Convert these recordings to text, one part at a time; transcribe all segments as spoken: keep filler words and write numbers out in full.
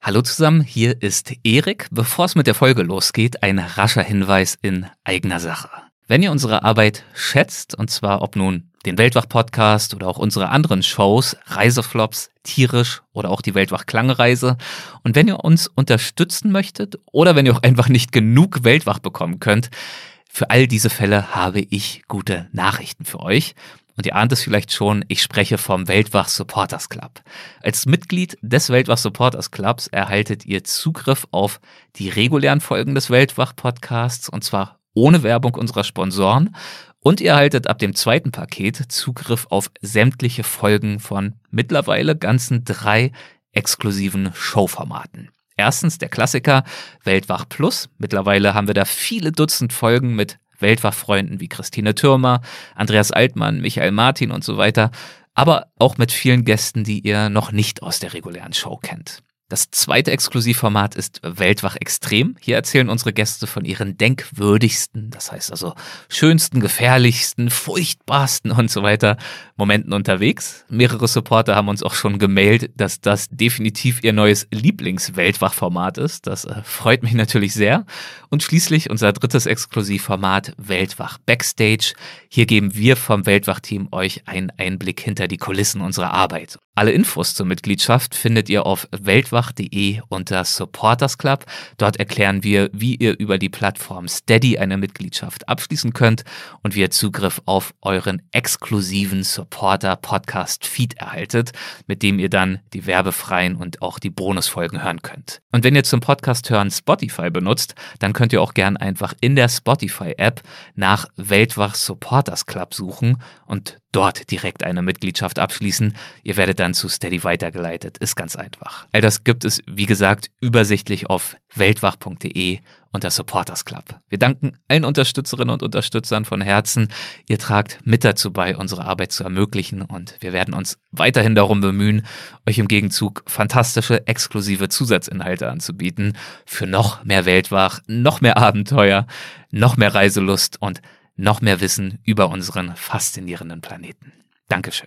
Hallo zusammen, hier ist Erik. Bevor es mit der Folge losgeht, ein rascher Hinweis in eigener Sache. Wenn ihr unsere Arbeit schätzt, und zwar ob nun den Weltwach-Podcast oder auch unsere anderen Shows, Reiseflops, Tierisch oder auch die Weltwach-Klangreise, und wenn ihr uns unterstützen möchtet oder wenn ihr auch einfach nicht genug Weltwach bekommen könnt, für all diese Fälle habe ich gute Nachrichten für euch. Und ihr ahnt es vielleicht schon, ich spreche vom Weltwach Supporters Club. Als Mitglied des Weltwach Supporters Clubs erhaltet ihr Zugriff auf die regulären Folgen des Weltwach-Podcasts, und zwar ohne Werbung unserer Sponsoren. Und ihr erhaltet ab dem zweiten Paket Zugriff auf sämtliche Folgen von mittlerweile ganzen drei exklusiven Showformaten. Erstens der Klassiker Weltwach Plus. Mittlerweile haben wir da viele Dutzend Folgen mit Weltwach-Freunden wie Christine Thürmer, Andreas Altmann, Michael Martin und so weiter, aber auch mit vielen Gästen, die ihr noch nicht aus der regulären Show kennt. Das zweite Exklusivformat ist Weltwach Extrem. Hier erzählen unsere Gäste von ihren denkwürdigsten, das heißt also schönsten, gefährlichsten, furchtbarsten und so weiter Momenten unterwegs. Mehrere Supporter haben uns auch schon gemailt, dass das definitiv ihr neues Lieblings-Weltwach-Format ist. Das äh, freut mich natürlich sehr. Und schließlich unser drittes Exklusivformat Weltwach Backstage. Hier geben wir vom Weltwach-Team euch einen Einblick hinter die Kulissen unserer Arbeit. Alle Infos zur Mitgliedschaft findet ihr auf weltwach punkt de unter Supporters Club. Dort erklären wir, wie ihr über die Plattform Steady eine Mitgliedschaft abschließen könnt und wie ihr Zugriff auf euren exklusiven Supporter-Podcast-Feed erhaltet, mit dem ihr dann die werbefreien und auch die Bonusfolgen hören könnt. Und wenn ihr zum Podcast hören Spotify benutzt, dann könnt ihr auch gern einfach in der Spotify-App nach Weltwach Supporters Club suchen und dort direkt eine Mitgliedschaft abschließen. Ihr werdet dann zu Steady weitergeleitet. Ist ganz einfach. All das gibt es, wie gesagt, übersichtlich auf weltwach punkt de unter Supporters Club. Wir danken allen Unterstützerinnen und Unterstützern von Herzen. Ihr tragt mit dazu bei, unsere Arbeit zu ermöglichen, und wir werden uns weiterhin darum bemühen, euch im Gegenzug fantastische, exklusive Zusatzinhalte anzubieten für noch mehr Weltwach, noch mehr Abenteuer, noch mehr Reiselust und noch mehr Wissen über unseren faszinierenden Planeten. Dankeschön.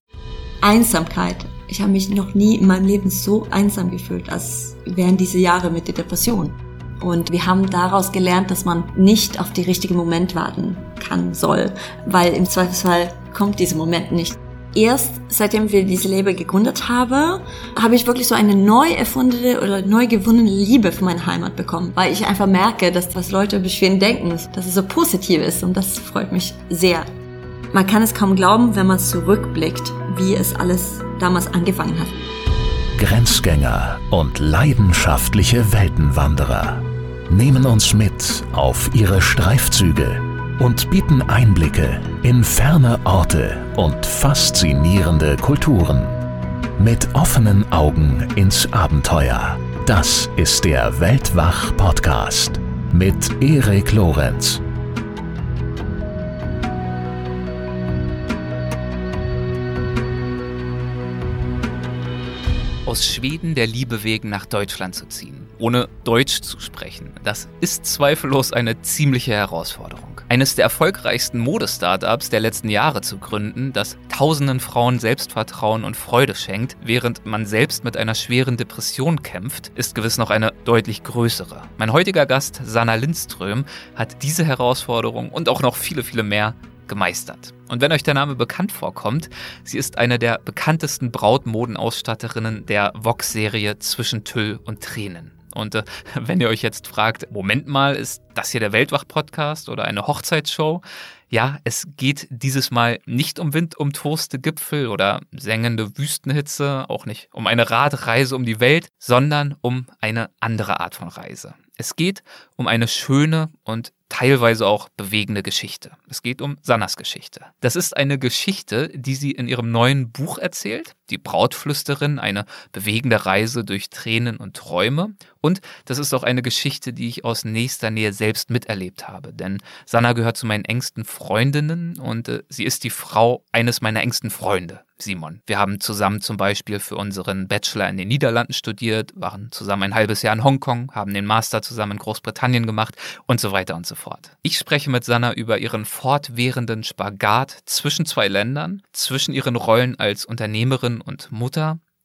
Einsamkeit. Ich habe mich noch nie in meinem Leben so einsam gefühlt, als während diese Jahre mit der Depression. Und wir haben daraus gelernt, dass man nicht auf den richtigen Moment warten kann, soll, weil im Zweifelsfall kommt dieser Moment nicht. Erst seitdem wir diese Label gegründet haben, habe ich wirklich so eine neu erfundene oder neu gewonnene Liebe für meine Heimat bekommen, weil ich einfach merke, dass was Leute über Schweden denken, dass es so positiv ist, und das freut mich sehr. Man kann es kaum glauben, wenn man zurückblickt, wie es alles damals angefangen hat. Grenzgänger und leidenschaftliche Weltenwanderer nehmen uns mit auf ihre Streifzüge und bieten Einblicke in ferne Orte und faszinierende Kulturen. Mit offenen Augen ins Abenteuer. Das ist der Weltwach-Podcast mit Erik Lorenz. Aus Schweden der Liebe wegen nach Deutschland zu ziehen, ohne Deutsch zu sprechen, das ist zweifellos eine ziemliche Herausforderung. Eines der erfolgreichsten Modestartups der letzten Jahre zu gründen, das tausenden Frauen Selbstvertrauen und Freude schenkt, während man selbst mit einer schweren Depression kämpft, ist gewiss noch eine deutlich größere. Mein heutiger Gast, Sanna Lindström, hat diese Herausforderung und auch noch viele, viele mehr gemeistert. Und wenn euch der Name bekannt vorkommt, sie ist eine der bekanntesten Brautmodenausstatterinnen der Vox-Serie Zwischen Tüll und Tränen. Und äh, wenn ihr euch jetzt fragt, Moment mal, ist das hier der Weltwach-Podcast oder eine Hochzeitsshow? Ja, es geht dieses Mal nicht um windumtoste Gipfel oder sengende Wüstenhitze, auch nicht um eine Radreise um die Welt, sondern um eine andere Art von Reise. Es geht um eine schöne und teilweise auch bewegende Geschichte. Es geht um Sannas Geschichte. Das ist eine Geschichte, die sie in ihrem neuen Buch erzählt, Die Brautflüsterin, eine bewegende Reise durch Tränen und Träume. Und das ist auch eine Geschichte, die ich aus nächster Nähe selbst miterlebt habe. Denn Sanna gehört zu meinen engsten Freundinnen und äh, sie ist die Frau eines meiner engsten Freunde, Simon. Wir haben zusammen zum Beispiel für unseren Bachelor in den Niederlanden studiert, waren zusammen ein halbes Jahr in Hongkong, haben den Master zusammen in Großbritannien gemacht und so weiter und so fort. Ich spreche mit Sanna über ihren fortwährenden Spagat zwischen zwei Ländern, zwischen ihren Rollen als Unternehmerin und Mutter,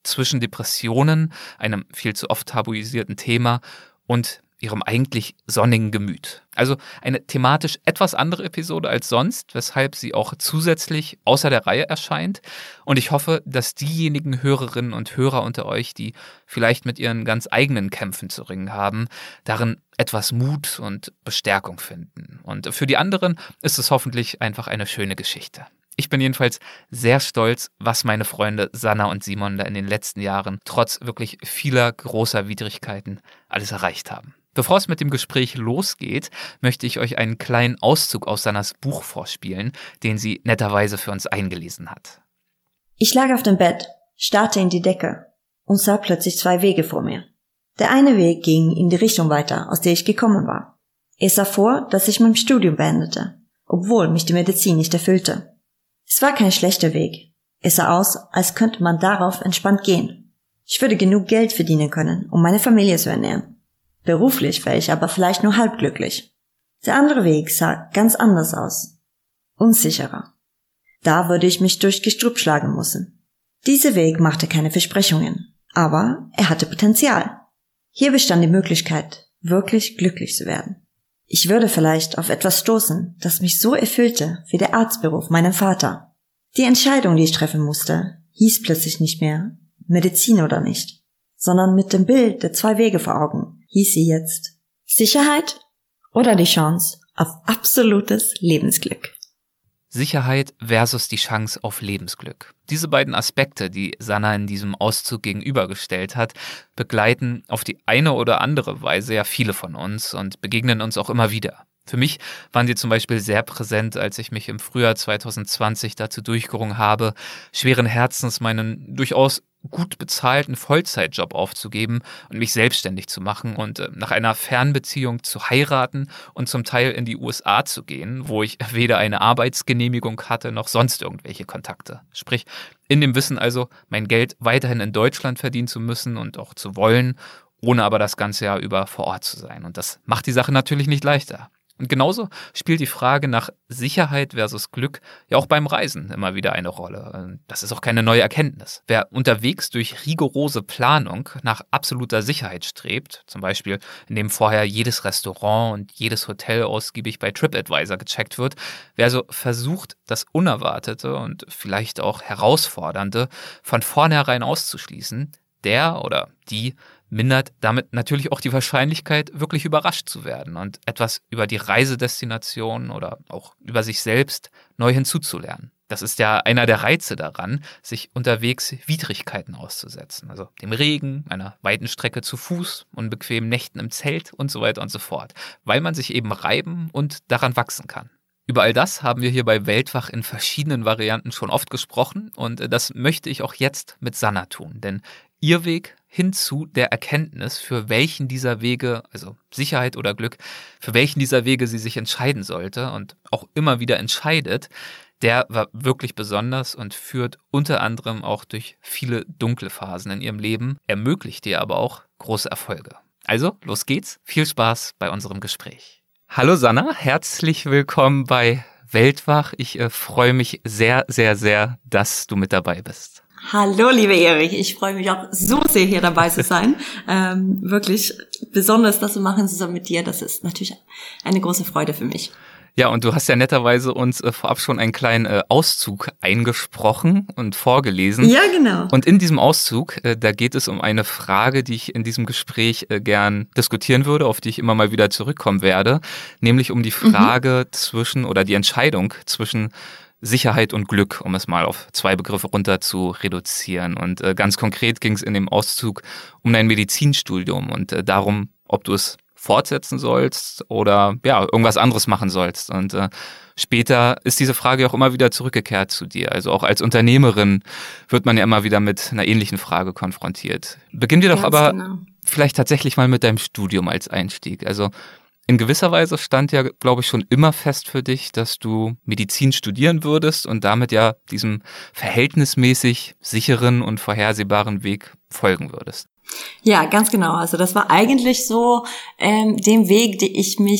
zwischen Depressionen, einem viel zu oft tabuisierten Thema, und ihrem eigentlich sonnigen Gemüt. Also eine thematisch etwas andere Episode als sonst, weshalb sie auch zusätzlich außer der Reihe erscheint. Und ich hoffe, dass diejenigen Hörerinnen und Hörer unter euch, die vielleicht mit ihren ganz eigenen Kämpfen zu ringen haben, darin etwas Mut und Bestärkung finden. Und für die anderen ist es hoffentlich einfach eine schöne Geschichte. Ich bin jedenfalls sehr stolz, was meine Freunde Sanna und Simon da in den letzten Jahren trotz wirklich vieler großer Widrigkeiten alles erreicht haben. Bevor es mit dem Gespräch losgeht, möchte ich euch einen kleinen Auszug aus Sannas Buch vorspielen, den sie netterweise für uns eingelesen hat. Ich lag auf dem Bett, starrte in die Decke und sah plötzlich zwei Wege vor mir. Der eine Weg ging in die Richtung weiter, aus der ich gekommen war. Es sah vor, dass ich mein Studium beendete, obwohl mich die Medizin nicht erfüllte. Es war kein schlechter Weg. Es sah aus, als könnte man darauf entspannt gehen. Ich würde genug Geld verdienen können, um meine Familie zu ernähren. Beruflich wäre ich aber vielleicht nur halb glücklich. Der andere Weg sah ganz anders aus. Unsicherer. Da würde ich mich durch Gestrüpp schlagen müssen. Dieser Weg machte keine Versprechungen, aber er hatte Potenzial. Hier bestand die Möglichkeit, wirklich glücklich zu werden. Ich würde vielleicht auf etwas stoßen, das mich so erfüllte wie der Arztberuf meinem Vater. Die Entscheidung, die ich treffen musste, hieß plötzlich nicht mehr Medizin oder nicht, sondern mit dem Bild der zwei Wege vor Augen hieß sie jetzt Sicherheit oder die Chance auf absolutes Lebensglück. Sicherheit versus die Chance auf Lebensglück. Diese beiden Aspekte, die Sanna in diesem Auszug gegenübergestellt hat, begleiten auf die eine oder andere Weise ja viele von uns und begegnen uns auch immer wieder. Für mich waren sie zum Beispiel sehr präsent, als ich mich im Frühjahr zwanzig zwanzig dazu durchgerungen habe, schweren Herzens meinen durchaus gut bezahlten Vollzeitjob aufzugeben und mich selbstständig zu machen und äh, nach einer Fernbeziehung zu heiraten und zum Teil in die U S A zu gehen, wo ich weder eine Arbeitsgenehmigung hatte noch sonst irgendwelche Kontakte. Sprich, in dem Wissen also, mein Geld weiterhin in Deutschland verdienen zu müssen und auch zu wollen, ohne aber das ganze Jahr über vor Ort zu sein. Und das macht die Sache natürlich nicht leichter. Und genauso spielt die Frage nach Sicherheit versus Glück ja auch beim Reisen immer wieder eine Rolle. Das ist auch keine neue Erkenntnis. Wer unterwegs durch rigorose Planung nach absoluter Sicherheit strebt, zum Beispiel indem vorher jedes Restaurant und jedes Hotel ausgiebig bei TripAdvisor gecheckt wird, wer also versucht, das Unerwartete und vielleicht auch Herausfordernde von vornherein auszuschließen, der oder die mindert damit natürlich auch die Wahrscheinlichkeit, wirklich überrascht zu werden und etwas über die Reisedestination oder auch über sich selbst neu hinzuzulernen. Das ist ja einer der Reize daran, sich unterwegs Widrigkeiten auszusetzen. Also dem Regen, einer weiten Strecke zu Fuß, unbequemen Nächten im Zelt und so weiter und so fort, weil man sich eben reiben und daran wachsen kann. Über all das haben wir hier bei Weltwach in verschiedenen Varianten schon oft gesprochen und das möchte ich auch jetzt mit Sanna tun, denn ihr Weg hin zu der Erkenntnis, für welchen dieser Wege, also Sicherheit oder Glück, für welchen dieser Wege sie sich entscheiden sollte und auch immer wieder entscheidet, der war wirklich besonders und führt unter anderem auch durch viele dunkle Phasen in ihrem Leben, ermöglicht ihr aber auch große Erfolge. Also, los geht's, viel Spaß bei unserem Gespräch. Hallo Sanna, herzlich willkommen bei Weltwach. Ich äh, freue mich sehr, sehr, sehr, dass du mit dabei bist. Hallo, liebe Erich, ich freue mich auch so sehr, hier dabei zu sein. ähm, wirklich besonders, das zu machen zusammen mit dir, das ist natürlich eine große Freude für mich. Ja, und du hast ja netterweise uns äh, vorab schon einen kleinen äh, Auszug eingesprochen und vorgelesen. Ja, genau. Und in diesem Auszug, äh, da geht es um eine Frage, die ich in diesem Gespräch äh, gern diskutieren würde, auf die ich immer mal wieder zurückkommen werde, nämlich um die Frage mhm. zwischen oder die Entscheidung zwischen Sicherheit und Glück, um es mal auf zwei Begriffe runter zu reduzieren. Und äh, ganz konkret ging es in dem Auszug um dein Medizinstudium und äh, darum, ob du es fortsetzen sollst oder ja irgendwas anderes machen sollst. Und äh, später ist diese Frage auch immer wieder zurückgekehrt zu dir. Also auch als Unternehmerin wird man ja immer wieder mit einer ähnlichen Frage konfrontiert. Beginnen wir doch Ganz aber genau. vielleicht tatsächlich mal mit deinem Studium als Einstieg. Also in gewisser Weise stand ja, glaube ich, schon immer fest für dich, dass du Medizin studieren würdest und damit ja diesem verhältnismäßig sicheren und vorhersehbaren Weg folgen würdest. Ja, ganz genau. Also das war eigentlich so ähm, dem Weg, den ich mich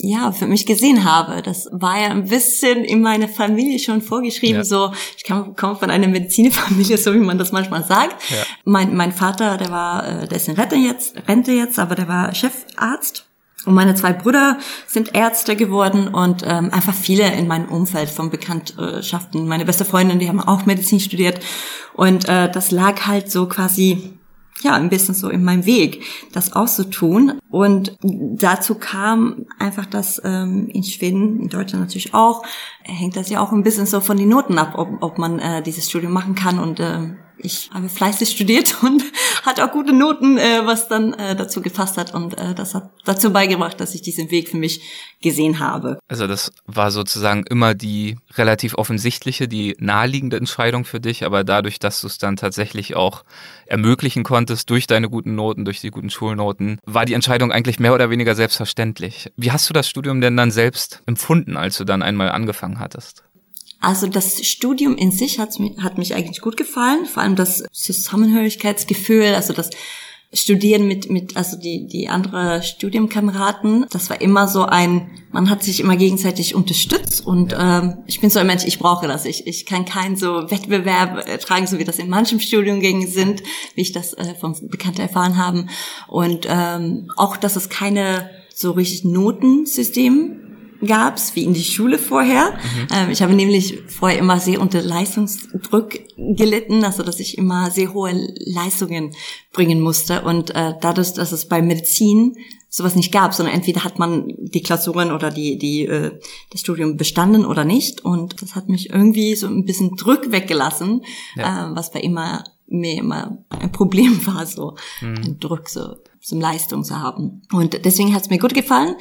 ja, für mich gesehen habe. Das war ja ein bisschen in meiner Familie schon vorgeschrieben, ja. so, ich komme von einer Medizinerfamilie, so wie man das manchmal sagt. Ja. Mein, mein Vater, der war, der ist in Rente jetzt, Rente jetzt, aber der war Chefarzt. Und meine zwei Brüder sind Ärzte geworden und ähm, einfach viele in meinem Umfeld von Bekanntschaften. Meine beste Freundin, die haben auch Medizin studiert. Und äh, das lag halt so quasi, ja, ein bisschen so in meinem Weg, das auch zu tun. Und dazu kam einfach, dass ähm, in Schweden, in Deutschland natürlich auch, hängt das ja auch ein bisschen so von den Noten ab, ob, ob man äh, dieses Studium machen kann. Und äh, ich habe fleißig studiert und hatte auch gute Noten, äh, was dann äh, dazu gepasst hat. Und äh, das hat dazu beigebracht, dass ich diesen Weg für mich gesehen habe. Also das war sozusagen immer die relativ offensichtliche, die naheliegende Entscheidung für dich. Aber dadurch, dass du es dann tatsächlich auch ermöglichen konntest durch deine guten Noten, durch die guten Schulnoten, war die Entscheidung eigentlich mehr oder weniger selbstverständlich. Wie hast du das Studium denn dann selbst empfunden, als du dann einmal angefangen hattest? Also das Studium in sich hat, hat mich eigentlich gut gefallen, vor allem das Zusammenhörigkeitsgefühl, also das Studieren mit, mit also die die andere Studienkameraden, das war immer so ein, man hat sich immer gegenseitig unterstützt und ja. ähm, ich bin so ein Mensch, ich brauche das, ich ich kann keinen so Wettbewerb äh, tragen, so wie das in manchen Studiengängen sind, wie ich das äh, von Bekannten erfahren haben und ähm, auch, dass es keine so richtig Notensystem gab's, wie in die Schule vorher. Mhm. Ähm, ich habe nämlich vorher immer sehr unter Leistungsdruck gelitten, also dass ich immer sehr hohe Leistungen bringen musste. Und äh, dadurch, dass es bei Medizin sowas nicht gab, sondern entweder hat man die Klausuren oder die die äh, das Studium bestanden oder nicht. Und das hat mich irgendwie so ein bisschen Druck weggelassen, ja. äh, was bei immer mir immer ein Problem war, so mhm. einen Druck, so zum Leistung zu haben. Und deswegen hat's mir gut gefallen.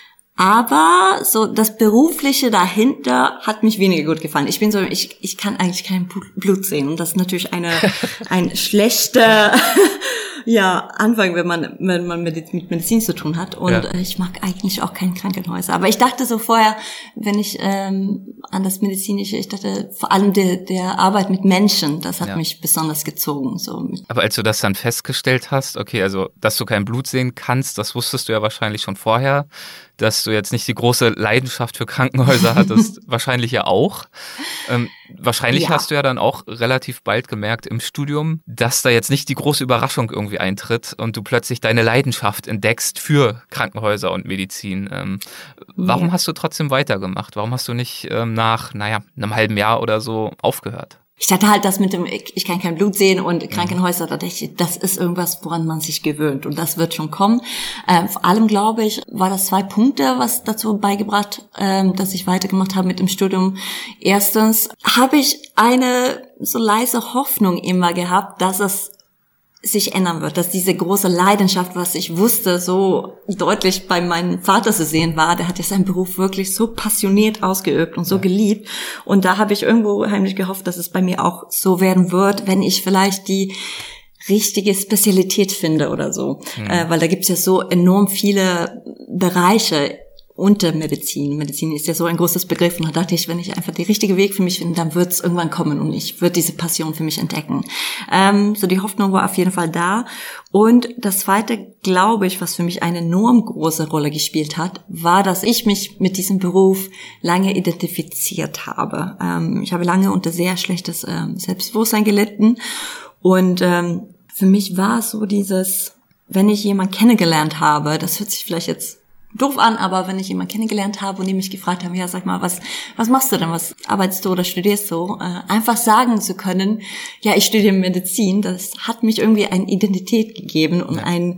Aber so das Berufliche dahinter hat mich weniger gut gefallen. Ich bin so, ich ich kann eigentlich kein Blut sehen und das ist natürlich eine ein schlechter ja Anfang, wenn man wenn man mit, mit Medizin zu tun hat. Und ja. ich mag eigentlich auch keine Krankenhäuser. Aber ich dachte so vorher, wenn ich ähm, an das Medizinische, ich dachte vor allem der der Arbeit mit Menschen, das hat ja. mich besonders gezogen. So. Aber als du das dann festgestellt hast, okay, also dass du kein Blut sehen kannst, das wusstest du ja wahrscheinlich schon vorher. Dass du jetzt nicht die große Leidenschaft für Krankenhäuser hattest, wahrscheinlich ja auch. Ähm, wahrscheinlich ja. hast du ja dann auch relativ bald gemerkt im Studium, dass da jetzt nicht die große Überraschung irgendwie eintritt und du plötzlich deine Leidenschaft entdeckst für Krankenhäuser und Medizin. Ähm, warum ja. hast du trotzdem weitergemacht? Warum hast du nicht ähm, nach, naja, einem halben Jahr oder so aufgehört? Ich hatte halt das mit dem, ich kann kein Blut sehen und Krankenhäuser, da dachte ich, das ist irgendwas, woran man sich gewöhnt und das wird schon kommen. Ähm, vor allem, glaube ich, war das zwei Punkte, was dazu beigebracht, ähm, dass ich weitergemacht habe mit dem Studium. Erstens habe ich eine so leise Hoffnung immer gehabt, dass es sich ändern wird, dass diese große Leidenschaft, was ich wusste, so deutlich bei meinem Vater zu sehen war, der hat ja seinen Beruf wirklich so passioniert ausgeübt und so ja. geliebt und da habe ich irgendwo heimlich gehofft, dass es bei mir auch so werden wird, wenn ich vielleicht die richtige Spezialität finde oder so, mhm. äh, weil da gibt's ja so enorm viele Bereiche unter Medizin. Medizin ist ja so ein großes Begriff und da dachte ich, wenn ich einfach den richtigen Weg für mich finde, dann wird es irgendwann kommen und ich würde diese Passion für mich entdecken. Ähm, so die Hoffnung war auf jeden Fall da. Und das Zweite, glaube ich, was für mich eine enorm große Rolle gespielt hat, war, dass ich mich mit diesem Beruf lange identifiziert habe. Ähm, ich habe lange unter sehr schlechtes ähm, Selbstbewusstsein gelitten und ähm, für mich war es so dieses, wenn ich jemanden kennengelernt habe, das hört sich vielleicht jetzt doof an, aber wenn ich jemanden kennengelernt habe und die mich gefragt haben, ja, sag mal, was was machst du denn, was arbeitest du oder studierst du, äh, einfach sagen zu können, ja, ich studiere Medizin, das hat mich irgendwie eine Identität gegeben und ja. ein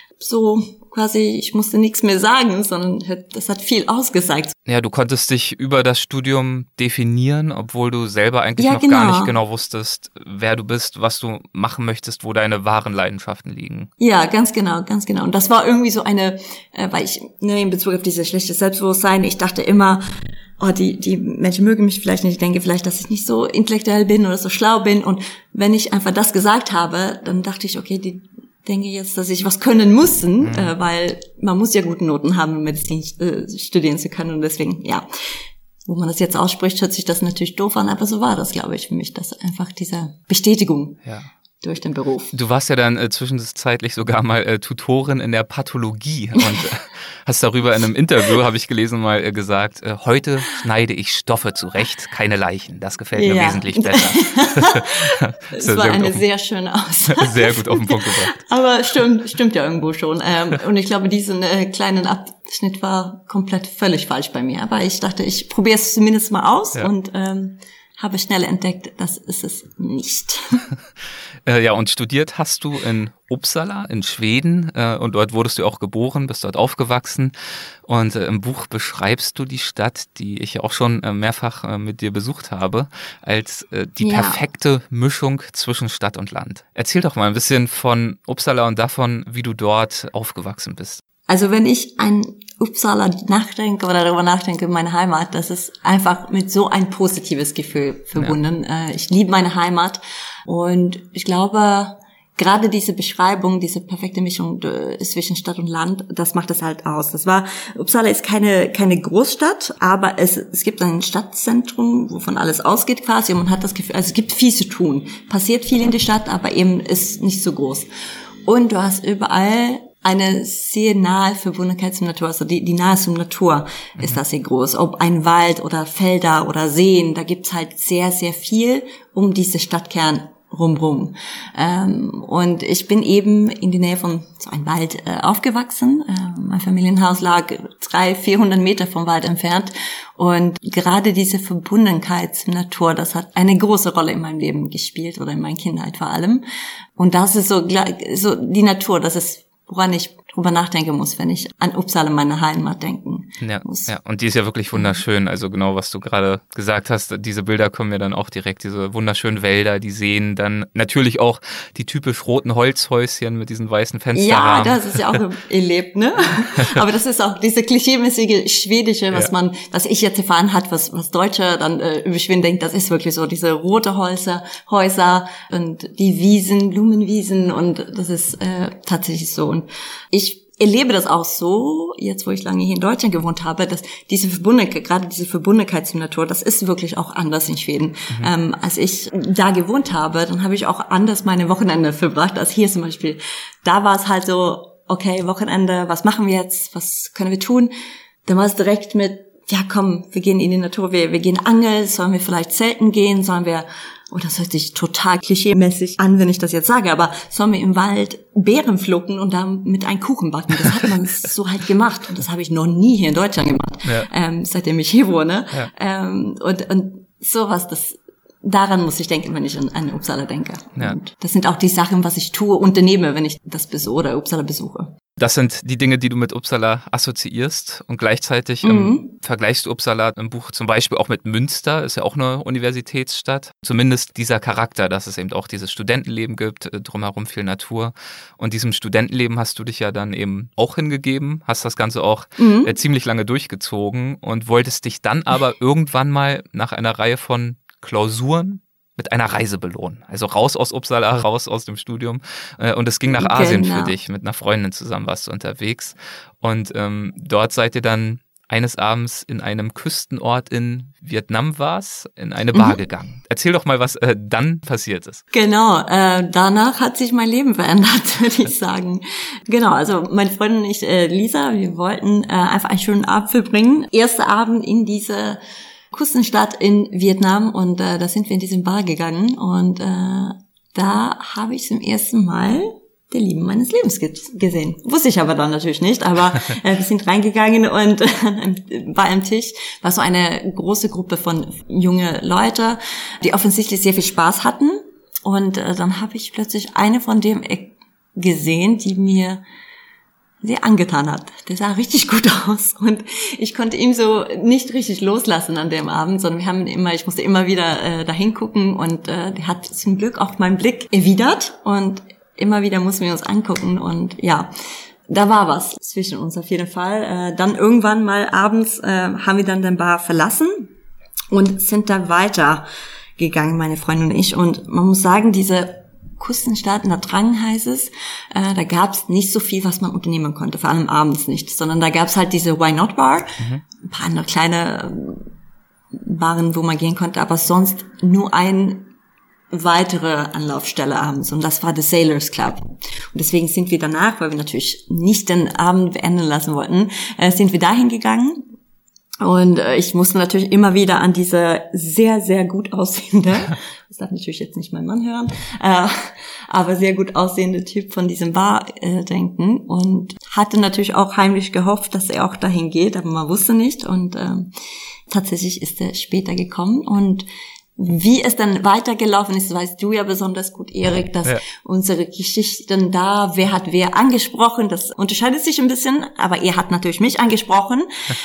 so quasi, ich musste nichts mehr sagen, sondern das hat viel ausgesagt. Ja, du konntest dich über das Studium definieren, obwohl du selber eigentlich ja, noch genau. gar nicht genau wusstest, wer du bist, was du machen möchtest, wo deine wahren Leidenschaften liegen. Ja, ganz genau, ganz genau. Und das war irgendwie so eine, äh, weil ich ne, in Bezug auf dieses schlechte Selbstbewusstsein, ich dachte immer, oh, die die Menschen mögen mich vielleicht nicht, ich denke vielleicht, dass ich nicht so intellektuell bin oder so schlau bin. Und wenn ich einfach das gesagt habe, dann dachte ich, okay, die denke jetzt, dass ich was können müssen, mhm. äh, weil man muss ja gute Noten haben, um Medizin äh, studieren zu können und deswegen, ja, wo man das jetzt ausspricht, hört sich das natürlich doof an, aber so war das, glaube ich, für mich, dass einfach diese Bestätigung, ja. durch den Beruf. Du warst ja dann äh, zwischenzeitlich sogar mal äh, Tutorin in der Pathologie und äh, hast darüber in einem Interview, habe ich gelesen, mal äh, gesagt, äh, heute schneide ich Stoffe zurecht, keine Leichen. Das gefällt mir ja. wesentlich besser. Das war eine sehr schöne Aussage. Sehr gut auf den Punkt gebracht. Aber stimmt, stimmt ja irgendwo schon. Ähm, und ich glaube, diesen äh, kleinen Abschnitt war komplett völlig falsch bei mir. Aber ich dachte, ich probiere es zumindest mal aus ja. und ähm, habe schnell entdeckt, das ist es nicht. äh, ja, und studiert hast du in Uppsala in Schweden äh, und dort wurdest du auch geboren, bist dort aufgewachsen und äh, im Buch beschreibst du die Stadt, die ich ja auch schon äh, mehrfach äh, mit dir besucht habe, als äh, die ja. perfekte Mischung zwischen Stadt und Land. Erzähl doch mal ein bisschen von Uppsala und davon, wie du dort aufgewachsen bist. Also wenn ich an Uppsala nachdenke oder darüber nachdenke, meine Heimat, das ist einfach mit so ein positives Gefühl verbunden. Ja. Ich liebe meine Heimat und ich glaube, gerade diese Beschreibung, diese perfekte Mischung zwischen Stadt und Land, das macht es halt aus. Das war, Uppsala ist keine keine Großstadt, aber es es gibt ein Stadtzentrum, wovon alles ausgeht quasi und man hat das Gefühl, also es gibt viel zu tun. Passiert viel in der Stadt, aber eben ist nicht so groß. Und du hast überall eine sehr nahe Verbundenheit zur Natur, also die, die Nahe zur Natur ist mhm. das sehr groß. Ob ein Wald oder Felder oder Seen, da gibt's halt sehr, sehr viel um diese Stadtkern rumrum. Ähm, und ich bin eben in der Nähe von so einem Wald äh, aufgewachsen. Äh, mein Familienhaus lag drei, vierhundert Meter vom Wald entfernt. Und gerade diese Verbundenheit zur Natur, das hat eine große Rolle in meinem Leben gespielt oder in meiner Kindheit vor allem. Und das ist so, so die Natur, das ist woran ich drüber nachdenken muss, wenn ich an Uppsala, meine Heimat, denken ja, muss. Ja, und die ist ja wirklich wunderschön. Also genau, was du gerade gesagt hast, diese Bilder kommen ja dann auch direkt, diese wunderschönen Wälder, die Seen, dann natürlich auch die typisch roten Holzhäuschen mit diesen weißen Fensterrahmen. Ja, das ist ja auch erlebt, ne? Aber das ist auch diese klischeemäßige Schwedische, was ja. man, was ich jetzt erfahren hat, was was Deutsche dann äh, über Schweden denkt, das ist wirklich so, diese rote Häuser, Häuser und die Wiesen, Blumenwiesen und das ist äh, tatsächlich so. Und ich Ich erlebe das auch so, jetzt wo ich lange hier in Deutschland gewohnt habe, dass diese Verbundenheit, gerade diese Verbundenheit zur Natur, das ist wirklich auch anders in Schweden. Mhm. Ähm, als ich da gewohnt habe, dann habe ich auch anders meine Wochenende verbracht als hier zum Beispiel. Da war es halt so, okay, Wochenende, was machen wir jetzt, was können wir tun? Dann war es direkt mit, ja komm, wir gehen in die Natur, wir, wir gehen angeln, sollen wir vielleicht zelten gehen, sollen wir, oh, das hört sich total klischeemäßig an, wenn ich das jetzt sage, aber sollen wir im Wald Beeren pflücken und dann mit einem Kuchen backen? Das hat man so halt gemacht und das habe ich noch nie hier in Deutschland gemacht, ja. ähm, seitdem ich hier wohne. Ja. Ähm, und, und sowas, das, daran muss ich denken, wenn ich an, an Uppsala denke. Ja. Und das sind auch die Sachen, was ich tue, unternehme, wenn ich das besuche oder Uppsala besuche. Das sind die Dinge, die du mit Uppsala assoziierst und gleichzeitig mhm. ähm, vergleichst du Uppsala im Buch zum Beispiel auch mit Münster, ist ja auch eine Universitätsstadt. Zumindest dieser Charakter, dass es eben auch dieses Studentenleben gibt, drumherum viel Natur. Und diesem Studentenleben hast du dich ja dann eben auch hingegeben, hast das Ganze auch mhm. äh, ziemlich lange durchgezogen und wolltest dich dann aber irgendwann mal nach einer Reihe von Klausuren mit einer Reise belohnen. Also raus aus Uppsala, raus aus dem Studium. Und es ging nach Asien genau. für dich. Mit einer Freundin zusammen warst du unterwegs. Und ähm, dort seid ihr dann eines Abends in einem Küstenort in Vietnam war's, in eine Bar mhm. gegangen. Erzähl doch mal, was äh, dann passiert ist. Genau, äh, danach hat sich mein Leben verändert, würde ich sagen. Genau, also meine Freundin und ich, äh, Lisa, wir wollten äh, einfach einen schönen Abend verbringen. Erster Abend in diese Küstenstadt in Vietnam und äh, da sind wir in diesen Bar gegangen und äh, da habe ich zum ersten Mal der Liebe meines Lebens ge- gesehen. Wusste ich aber dann natürlich nicht, aber äh, wir sind reingegangen und äh, bei einem Tisch war so eine große Gruppe von junge Leute, die offensichtlich sehr viel Spaß hatten und äh, dann habe ich plötzlich eine von dem gesehen, die mir sehr angetan hat. Der sah richtig gut aus und ich konnte ihm so nicht richtig loslassen an dem Abend, sondern wir haben immer, ich musste immer wieder äh, dahin gucken und äh, der hat zum Glück auch meinen Blick erwidert und immer wieder mussten wir uns angucken und ja, da war was zwischen uns auf jeden Fall. Äh, dann irgendwann mal abends äh, haben wir dann den Bar verlassen und sind da weitergegangen, meine Freundin und ich, und man muss sagen, diese Küstenstadt, da Drang heißt es, äh, da gab's nicht so viel, was man unternehmen konnte, vor allem abends nicht, sondern da gab's halt diese Why Not Bar, mhm. ein paar andere kleine Baren, wo man gehen konnte, aber sonst nur ein weitere Anlaufstelle abends und das war The Sailors Club. Und deswegen sind wir danach, weil wir natürlich nicht den Abend beenden lassen wollten, äh, sind wir dahin gegangen. Und äh, ich musste natürlich immer wieder an diese sehr, sehr gut aussehende, das darf natürlich jetzt nicht mein Mann hören, äh, aber sehr gut aussehende Typ von diesem Bar äh, denken und hatte natürlich auch heimlich gehofft, dass er auch dahin geht, aber man wusste nicht und ähm, tatsächlich ist er später gekommen und wie es dann weitergelaufen ist, weißt du ja besonders gut, Erik, dass ja. unsere Geschichten da, wer hat wer angesprochen, das unterscheidet sich ein bisschen, aber er hat natürlich mich angesprochen,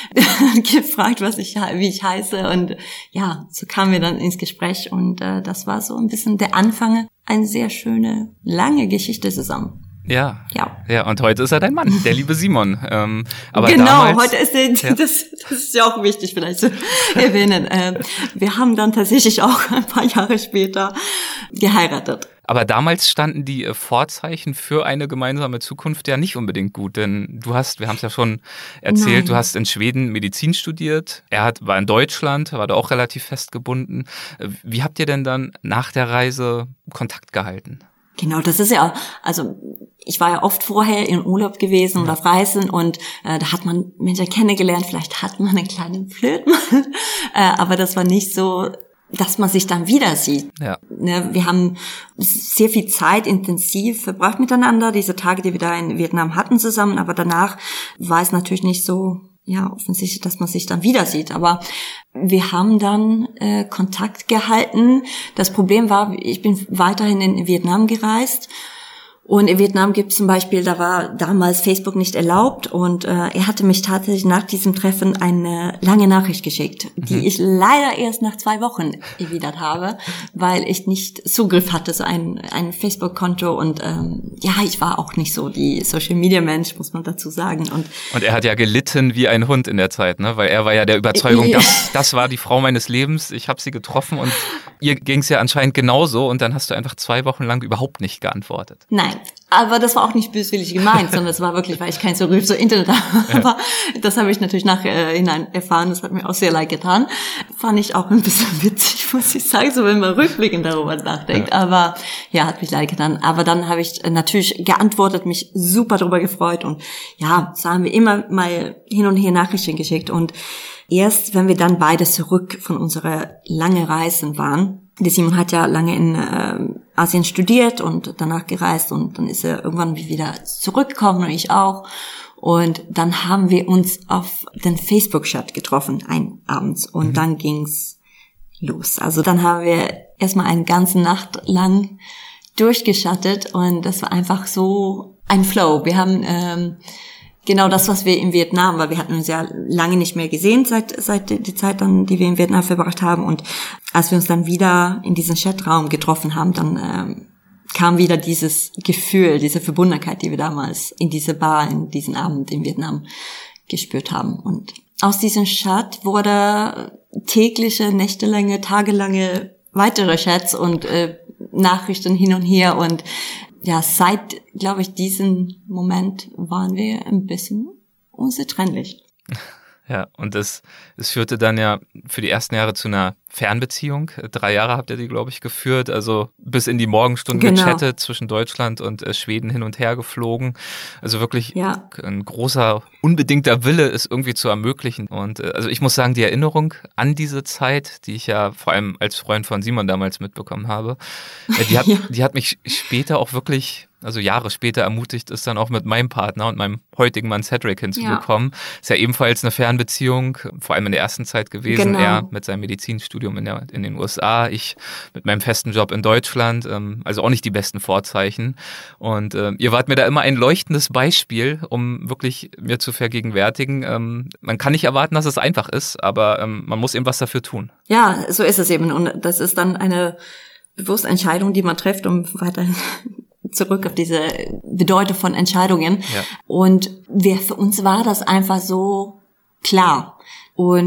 gefragt, was ich, wie ich heiße und ja, so kamen wir dann ins Gespräch und äh, das war so ein bisschen der Anfang, eine sehr schöne, lange Geschichte zusammen. Ja, ja, ja. Und heute ist er dein Mann, der liebe Simon. Ähm, aber genau, damals, heute ist er, ja. das, das ist ja auch wichtig vielleicht zu erwähnen. Ähm, wir haben dann tatsächlich auch ein paar Jahre später geheiratet. Aber damals standen die Vorzeichen für eine gemeinsame Zukunft ja nicht unbedingt gut, denn du hast, wir haben es ja schon erzählt, Nein. du hast in Schweden Medizin studiert, er hat, war in Deutschland, war da auch relativ festgebunden. Wie habt ihr denn dann nach der Reise Kontakt gehalten? Genau, das ist ja, also ich war ja oft vorher in Urlaub gewesen oder auf Reisen und äh, da hat man Menschen kennengelernt, vielleicht hat man einen kleinen Flirt, äh, aber das war nicht so, dass man sich dann wieder sieht. Ja. Ne, wir haben sehr viel Zeit intensiv verbracht miteinander, diese Tage, die wir da in Vietnam hatten zusammen, aber danach war es natürlich nicht so, ja, offensichtlich, dass man sich dann wieder sieht. Aber wir haben dann äh, Kontakt gehalten. Das Problem war, ich bin weiterhin in Vietnam gereist. Und in Vietnam gibt es zum Beispiel, da war damals Facebook nicht erlaubt und äh, er hatte mich tatsächlich nach diesem Treffen eine lange Nachricht geschickt, die mhm. ich leider erst nach zwei Wochen erwidert habe, weil ich nicht Zugriff hatte, so ein, ein Facebook-Konto und ähm, ja, ich war auch nicht so die Social-Media-Mensch, muss man dazu sagen. Und, und er hat ja gelitten wie ein Hund in der Zeit, ne? Weil er war ja der Überzeugung, das, das war die Frau meines Lebens, ich habe sie getroffen und ihr ging es ja anscheinend genauso und dann hast du einfach zwei Wochen lang überhaupt nicht geantwortet. Nein. Aber das war auch nicht böswillig gemeint, sondern es war wirklich, weil ich kein Zugriff zu Internet habe. Aber das habe ich natürlich nachher hinein erfahren. Das hat mir auch sehr leid getan. Fand ich auch ein bisschen witzig, muss ich sagen, so wenn man rückblickend darüber nachdenkt. Ja. Aber ja, hat mich leid getan. Aber dann habe ich natürlich geantwortet, mich super darüber gefreut. Und ja, so haben wir immer mal hin und her Nachrichten geschickt. Und erst, wenn wir dann beide zurück von unserer langen Reisen waren, der Simon hat ja lange in äh, Asien studiert und danach gereist und dann ist er irgendwann wieder zurückgekommen und ich auch. Und dann haben wir uns auf den Facebook-Chat getroffen, ein abends und mhm. dann ging's los. Also dann haben wir erstmal eine ganze Nacht lang durchgeschattet und das war einfach so ein Flow. Wir haben ähm, genau das, was wir in Vietnam, weil wir hatten uns ja lange nicht mehr gesehen seit seit die Zeit dann, die wir in Vietnam verbracht haben. Und als wir uns dann wieder in diesen Chatraum getroffen haben, dann ähm, kam wieder dieses Gefühl, diese Verbundenheit, die wir damals in diese Bar, in diesen Abend in Vietnam gespürt haben. Und aus diesem Chat wurde tägliche, nächtelange, tagelange weitere Chats und äh, Nachrichten hin und her und ja, seit, glaube ich, diesem Moment waren wir ein bisschen unzertrennlich. Ja, und es, es führte dann ja für die ersten Jahre zu einer Fernbeziehung. Drei Jahre habt ihr die, glaube ich, geführt, also bis in die Morgenstunden genau. gechattet, zwischen Deutschland und äh, Schweden hin und her geflogen. Also wirklich ja. ein großer, unbedingter Wille, es irgendwie zu ermöglichen. Und äh, also ich muss sagen, die Erinnerung an diese Zeit, die ich ja vor allem als Freund von Simon damals mitbekommen habe, äh, die hat, ja. die hat mich später auch wirklich, also Jahre später ermutigt, es dann auch mit meinem Partner und meinem heutigen Mann Cedric hinzubekommen. Ja. Ist ja ebenfalls eine Fernbeziehung, vor allem in der ersten Zeit gewesen. Genau. Er mit seinem Medizinstudium in, der, in den U S A, ich mit meinem festen Job in Deutschland, ähm, also auch nicht die besten Vorzeichen. Und äh, ihr wart mir da immer ein leuchtendes Beispiel, um wirklich mir zu vergegenwärtigen. Ähm, man kann nicht erwarten, dass es einfach ist, aber ähm, man muss eben was dafür tun. Ja, so ist es eben. Und das ist dann eine bewusste Entscheidung, die man trifft, um weiterhin zurück auf diese Bedeutung von Entscheidungen. Ja. Und wir, für uns war das einfach so klar. Und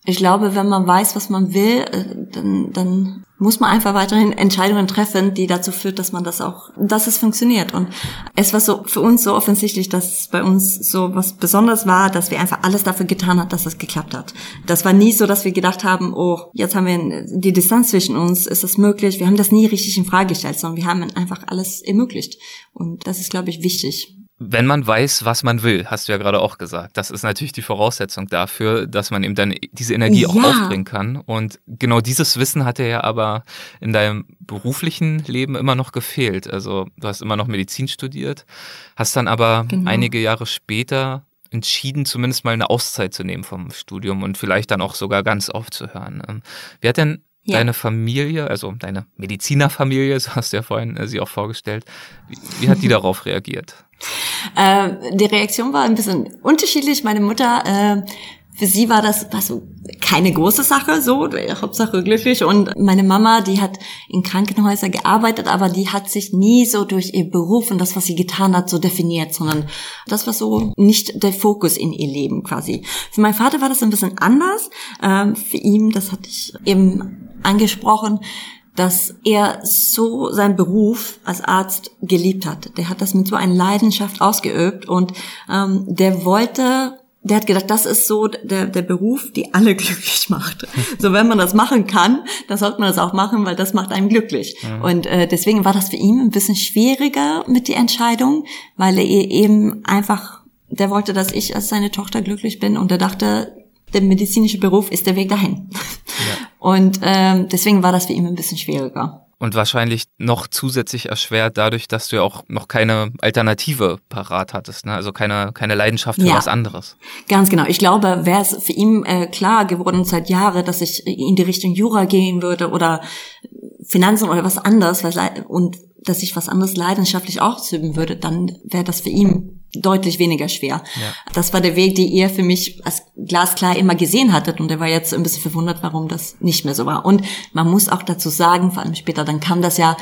Ich glaube, wenn man weiß, was man will, dann, dann muss man einfach weiterhin Entscheidungen treffen, die dazu führt, dass man das auch, dass es funktioniert. Und es war so für uns so offensichtlich, dass es bei uns so was Besonderes war, dass wir einfach alles dafür getan haben, dass es geklappt hat. Das war nie so, dass wir gedacht haben, oh, jetzt haben wir die Distanz zwischen uns, ist das möglich? Wir haben das nie richtig in Frage gestellt, sondern wir haben einfach alles ermöglicht. Und das ist, glaube ich, wichtig. Wenn man weiß, was man will, hast du ja gerade auch gesagt. Das ist natürlich die Voraussetzung dafür, dass man eben dann diese Energie auch ja. aufbringen kann. Und genau dieses Wissen hat dir ja aber in deinem beruflichen Leben immer noch gefehlt. Also du hast immer noch Medizin studiert, hast dann aber genau. einige Jahre später entschieden, zumindest mal eine Auszeit zu nehmen vom Studium und vielleicht dann auch sogar ganz aufzuhören. Wie hat denn Ja. deine Familie, also deine Medizinerfamilie, so hast du ja vorhin äh, sie auch vorgestellt, wie, wie hat die darauf reagiert? Äh, die Reaktion war ein bisschen unterschiedlich. Meine Mutter, äh, für sie war das war so keine große Sache, so Hauptsache glücklich. Und meine Mama, die hat in Krankenhäusern gearbeitet, aber die hat sich nie so durch ihr Beruf und das, was sie getan hat, so definiert, sondern das war so nicht der Fokus in ihr Leben quasi. Für meinen Vater war das ein bisschen anders. Ähm, für ihn, das hatte ich eben angesprochen, dass er so seinen Beruf als Arzt geliebt hat. Der hat das mit so einer Leidenschaft ausgeübt und ähm, der wollte, der hat gedacht, das ist so der der Beruf, die alle glücklich macht. So, wenn man das machen kann, dann sollte man das auch machen, weil das macht einen glücklich. Mhm. Und äh, deswegen war das für ihn ein bisschen schwieriger mit der Entscheidung, weil er eben einfach, der wollte, dass ich als seine Tochter glücklich bin und er dachte, der medizinische Beruf ist der Weg dahin. Ja. Und ähm, deswegen war das für ihn ein bisschen schwieriger. Und wahrscheinlich noch zusätzlich erschwert dadurch, dass du ja auch noch keine Alternative parat hattest, ne? Also keine keine Leidenschaft für ja. was anderes. Ganz genau. Ich glaube, wäre es für ihn äh, klar geworden seit Jahren, dass ich in die Richtung Jura gehen würde oder Finanzen oder was anderes, und dass ich was anderes leidenschaftlich ausüben würde, dann wäre das für ihn deutlich weniger schwer. Ja. Das war der Weg, den ihr für mich als glasklar immer gesehen hattet, und er war jetzt ein bisschen verwundert, warum das nicht mehr so war. Und man muss auch dazu sagen, vor allem später, dann kam das ja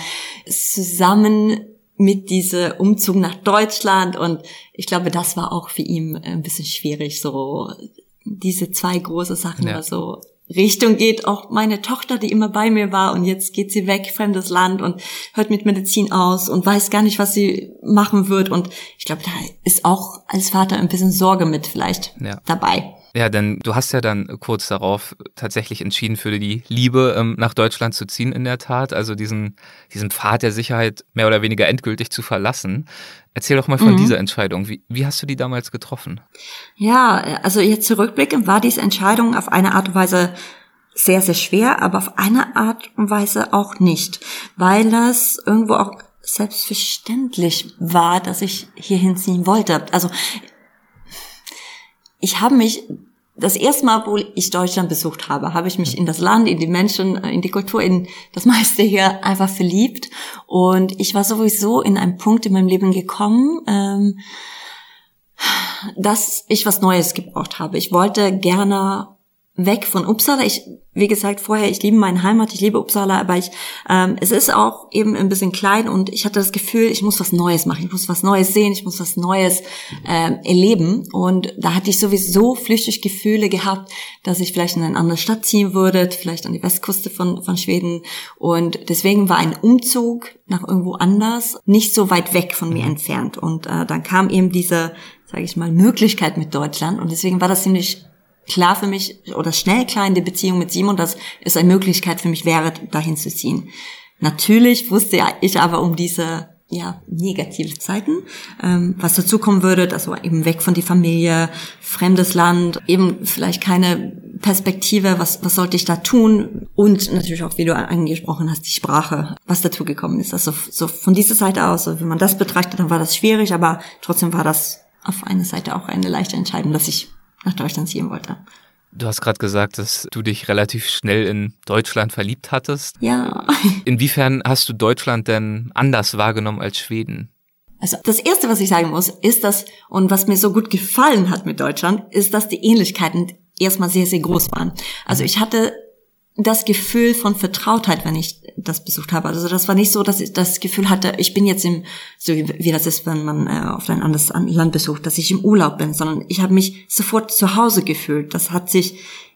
zusammen mit diesem Umzug nach Deutschland, und ich glaube, das war auch für ihn ein bisschen schwierig, so diese zwei große Sachen, ja. so Richtung geht auch meine Tochter, die immer bei mir war, und jetzt geht sie weg, fremdes Land, und hört mit Medizin aus und weiß gar nicht, was sie machen wird. Und ich glaube, da ist auch als Vater ein bisschen Sorge mit vielleicht ja. dabei. Ja, denn du hast ja dann kurz darauf tatsächlich entschieden, für die Liebe ähm, nach Deutschland zu ziehen, in der Tat. Also diesen diesen Pfad der Sicherheit mehr oder weniger endgültig zu verlassen. Erzähl doch mal von mhm. dieser Entscheidung. Wie, wie hast du die damals getroffen? Ja, also jetzt zurückblickend war diese Entscheidung auf eine Art und Weise sehr, sehr schwer, aber auf eine Art und Weise auch nicht, weil das irgendwo auch selbstverständlich war, dass ich hier hinziehen wollte. Also ich habe mich, das erste Mal, wo ich Deutschland besucht habe, habe ich mich in das Land, in die Menschen, in die Kultur, in das meiste hier einfach verliebt. Und ich war sowieso in einem Punkt in meinem Leben gekommen, ähm, dass ich was Neues gebraucht habe. Ich wollte gerne weg von Uppsala. Ich, wie gesagt, vorher, ich liebe meine Heimat, ich liebe Uppsala, aber ich, ähm, es ist auch eben ein bisschen klein, und ich hatte das Gefühl, ich muss was Neues machen, ich muss was Neues sehen, ich muss was Neues ähm, erleben, und da hatte ich sowieso flüchtig Gefühle gehabt, dass ich vielleicht in eine andere Stadt ziehen würde, vielleicht an die Westküste von von Schweden, und deswegen war ein Umzug nach irgendwo anders nicht so weit weg von mir entfernt, und äh, dann kam eben diese, sage ich mal, Möglichkeit mit Deutschland, und deswegen war das ziemlich klar für mich, oder schnell klar in der Beziehung mit Simon, dass es eine Möglichkeit für mich wäre, dahin zu ziehen. Natürlich wusste ich aber um diese ja negative Zeiten, ähm, was dazu kommen würde, also eben weg von die Familie, fremdes Land, eben vielleicht keine Perspektive, was was sollte ich da tun, und natürlich auch, wie du angesprochen hast, die Sprache, was dazu gekommen ist. Also so von dieser Seite aus, so, wenn man das betrachtet, dann war das schwierig, aber trotzdem war das auf einer Seite auch eine leichte Entscheidung, dass ich nach Deutschland ziehen wollte. Du hast gerade gesagt, dass du dich relativ schnell in Deutschland verliebt hattest. Ja. Inwiefern hast du Deutschland denn anders wahrgenommen als Schweden? Also das Erste, was ich sagen muss, ist das, und was mir so gut gefallen hat mit Deutschland, ist, dass die Ähnlichkeiten erstmal sehr, sehr groß waren. Also ich hatte das Gefühl von Vertrautheit, wenn ich das besucht habe. Also das war nicht so, dass ich das Gefühl hatte, ich bin jetzt im, so wie das ist, wenn man äh, auf ein anderes Land besucht, dass ich im Urlaub bin, sondern ich habe mich sofort zu Hause gefühlt. Das hat sich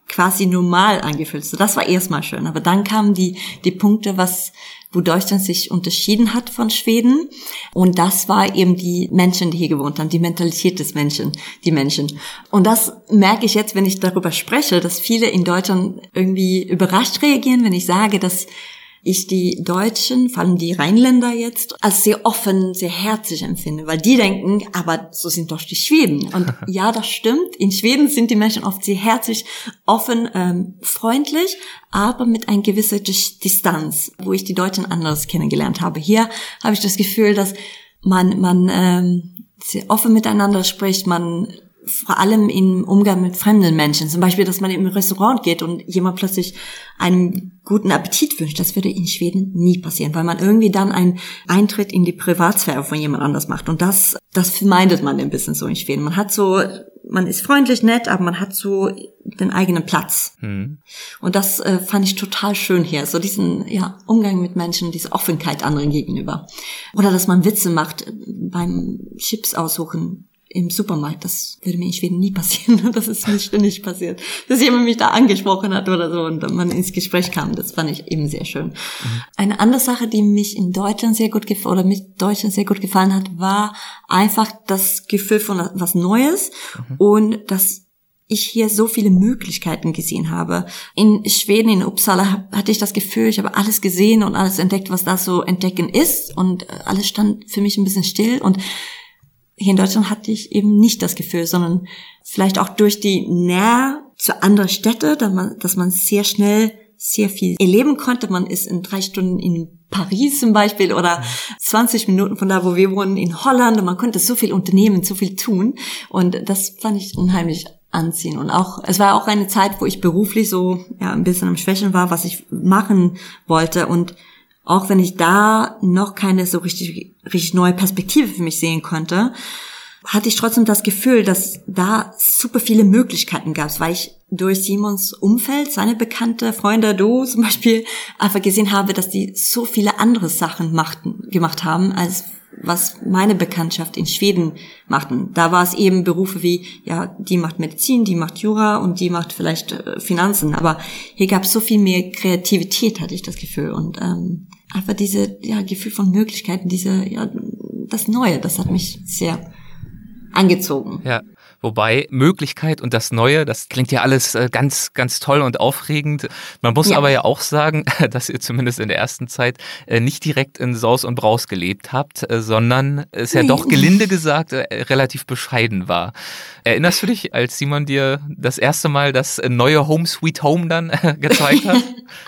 quasi normal angefühlt. So, das war erstmal schön. Aber dann kamen die, die Punkte, was, wo Deutschland sich unterschieden hat von Schweden. Und das war eben die Menschen, die hier gewohnt haben, die Mentalität des Menschen, die Menschen. Und das merke ich jetzt, wenn ich darüber spreche, dass viele in Deutschland irgendwie überrascht reagieren, wenn ich sage, dass ich die Deutschen, vor allem die Rheinländer jetzt, als sehr offen, sehr herzlich empfinde, weil die denken, aber so sind doch die Schweden. Und ja, das stimmt. In Schweden sind die Menschen oft sehr herzlich, offen, ähm, freundlich, aber mit einer gewissen Distanz, wo ich die Deutschen anders kennengelernt habe. Hier habe ich das Gefühl, dass man man ähm, sehr offen miteinander spricht, man vor allem im Umgang mit fremden Menschen. Zum Beispiel, dass man im Restaurant geht und jemand plötzlich einen guten Appetit wünscht. Das würde in Schweden nie passieren, weil man irgendwie dann einen Eintritt in die Privatsphäre von jemand anders macht. Und das, das vermeidet man ein bisschen so in Schweden. Man hat so, man ist freundlich, nett, aber man hat so den eigenen Platz. Mhm. Und das äh, fand ich total schön hier. So diesen, ja, Umgang mit Menschen, diese Offenheit anderen gegenüber. Oder dass man Witze macht beim Chips aussuchen im Supermarkt. Das würde mir in Schweden nie passieren. Das ist nicht ständig passiert. Dass jemand mich da angesprochen hat oder so und man ins Gespräch kam. Das fand ich eben sehr schön. Mhm. Eine andere Sache, die mich in Deutschland sehr gut gefallen oder mit Deutschland sehr gut gefallen hat, war einfach das Gefühl von was Neues mhm. und dass ich hier so viele Möglichkeiten gesehen habe. In Schweden, in Uppsala, hatte ich das Gefühl, ich habe alles gesehen und alles entdeckt, was da so entdecken ist und alles stand für mich ein bisschen still und hier in Deutschland hatte ich eben nicht das Gefühl, sondern vielleicht auch durch die Nähe zu anderen Städten, dass man, dass man sehr schnell sehr viel erleben konnte. Man ist in drei Stunden in Paris zum Beispiel oder zwanzig Minuten von da, wo wir wohnen, in Holland und man konnte so viel unternehmen, so viel tun und das fand ich unheimlich anziehend. Und auch, es war auch eine Zeit, wo ich beruflich so, ja, ein bisschen am Schwächen war, was ich machen wollte und auch wenn ich da noch keine so richtig, richtig neue Perspektive für mich sehen konnte, hatte ich trotzdem das Gefühl, dass da super viele Möglichkeiten gab, weil ich durch Simons Umfeld, seine bekannte Freunde, du zum Beispiel, einfach gesehen habe, dass die so viele andere Sachen machten, gemacht haben, als was meine Bekanntschaft in Schweden machten. Da war es eben Berufe wie, ja, die macht Medizin, die macht Jura und die macht vielleicht äh, Finanzen. Aber hier gab es so viel mehr Kreativität, hatte ich das Gefühl. Und ähm, einfach diese, ja, Gefühl von Möglichkeiten, diese, ja, das Neue, das hat mich sehr angezogen. Ja. Wobei Möglichkeit und das Neue, das klingt ja alles ganz, ganz toll und aufregend. Man muss ja. aber ja auch sagen, dass ihr zumindest in der ersten Zeit nicht direkt in Saus und Braus gelebt habt, sondern es ja doch gelinde gesagt relativ bescheiden war. Erinnerst du dich, als Simon dir das erste Mal das neue Home Sweet Home dann gezeigt hat?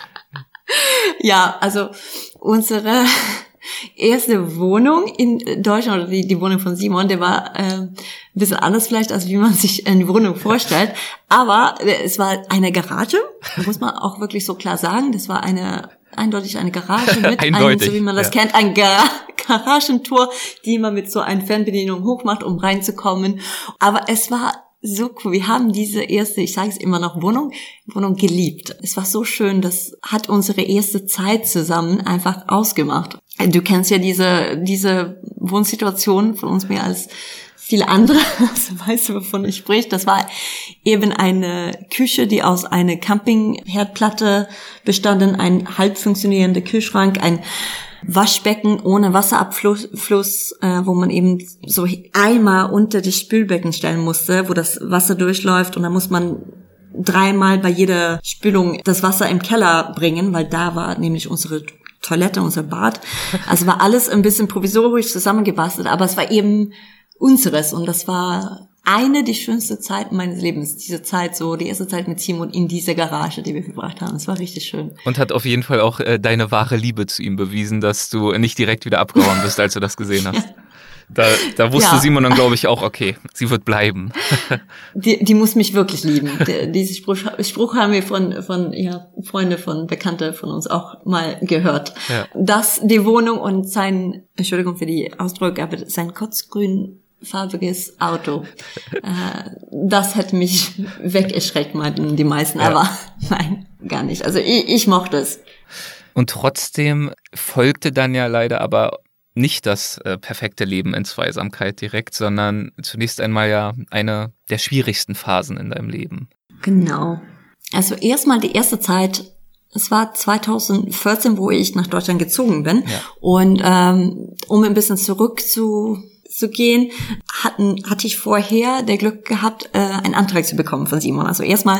Ja, also unsere erste Wohnung in Deutschland, oder die, die Wohnung von Simon, der war äh, ein bisschen anders vielleicht, als wie man sich eine Wohnung vorstellt. Aber äh, es war eine Garage, muss man auch wirklich so klar sagen. Das war eine eindeutig eine Garage mit einem, so wie man das ja. kennt, ein Gar- Garagentor, die man mit so einer Fernbedienung hochmacht, um reinzukommen. Aber es war so cool. Wir haben diese erste, ich sage es immer noch, Wohnung, Wohnung geliebt. Es war so schön, das hat unsere erste Zeit zusammen einfach ausgemacht. Du kennst ja diese, diese Wohnsituation von uns mehr als viele andere, also weißt du, wovon ich spreche. Das war eben eine Küche, die aus einer Campingherdplatte bestanden, ein halb funktionierender Kühlschrank, ein Waschbecken ohne Wasserabfluss, Fluss, äh, wo man eben so Eimer unter das Spülbecken stellen musste, wo das Wasser durchläuft und dann muss man dreimal bei jeder Spülung das Wasser im Keller bringen, weil da war nämlich unsere Toilette, unser Bad. Also war alles ein bisschen provisorisch zusammengebastelt, aber es war eben unseres und das war eine die schönste Zeit meines Lebens, diese Zeit so, die erste Zeit mit Simon in dieser Garage, die wir verbracht haben. Es war richtig schön. Und hat auf jeden Fall auch äh, deine wahre Liebe zu ihm bewiesen, dass du nicht direkt wieder abgehauen bist, als du das gesehen hast. Da, da wusste ja. Simon dann, glaube ich, auch, okay, sie wird bleiben. Die, die muss mich wirklich lieben. Die, diesen Spruch, Spruch haben wir von, von ja, Freunde, von Bekannte von uns auch mal gehört. Ja. Dass die Wohnung und sein, Entschuldigung für die Ausdrücke, aber sein kotzgrün farbiges Auto. äh, das hätte mich weggeschreckt, meinten die meisten, ja. aber nein, gar nicht. Also ich, ich mochte es. Und trotzdem folgte dann ja leider aber nicht das äh, perfekte Leben in Zweisamkeit direkt, sondern zunächst einmal ja eine der schwierigsten Phasen in deinem Leben. Genau. Also erstmal die erste Zeit, es war zweitausendvierzehn, wo ich nach Deutschland gezogen bin. Ja. Und ähm, um ein bisschen zurück zu, zu gehen, hatten, hatte ich vorher der Glück gehabt, äh, einen Antrag zu bekommen von Simon. Also erstmal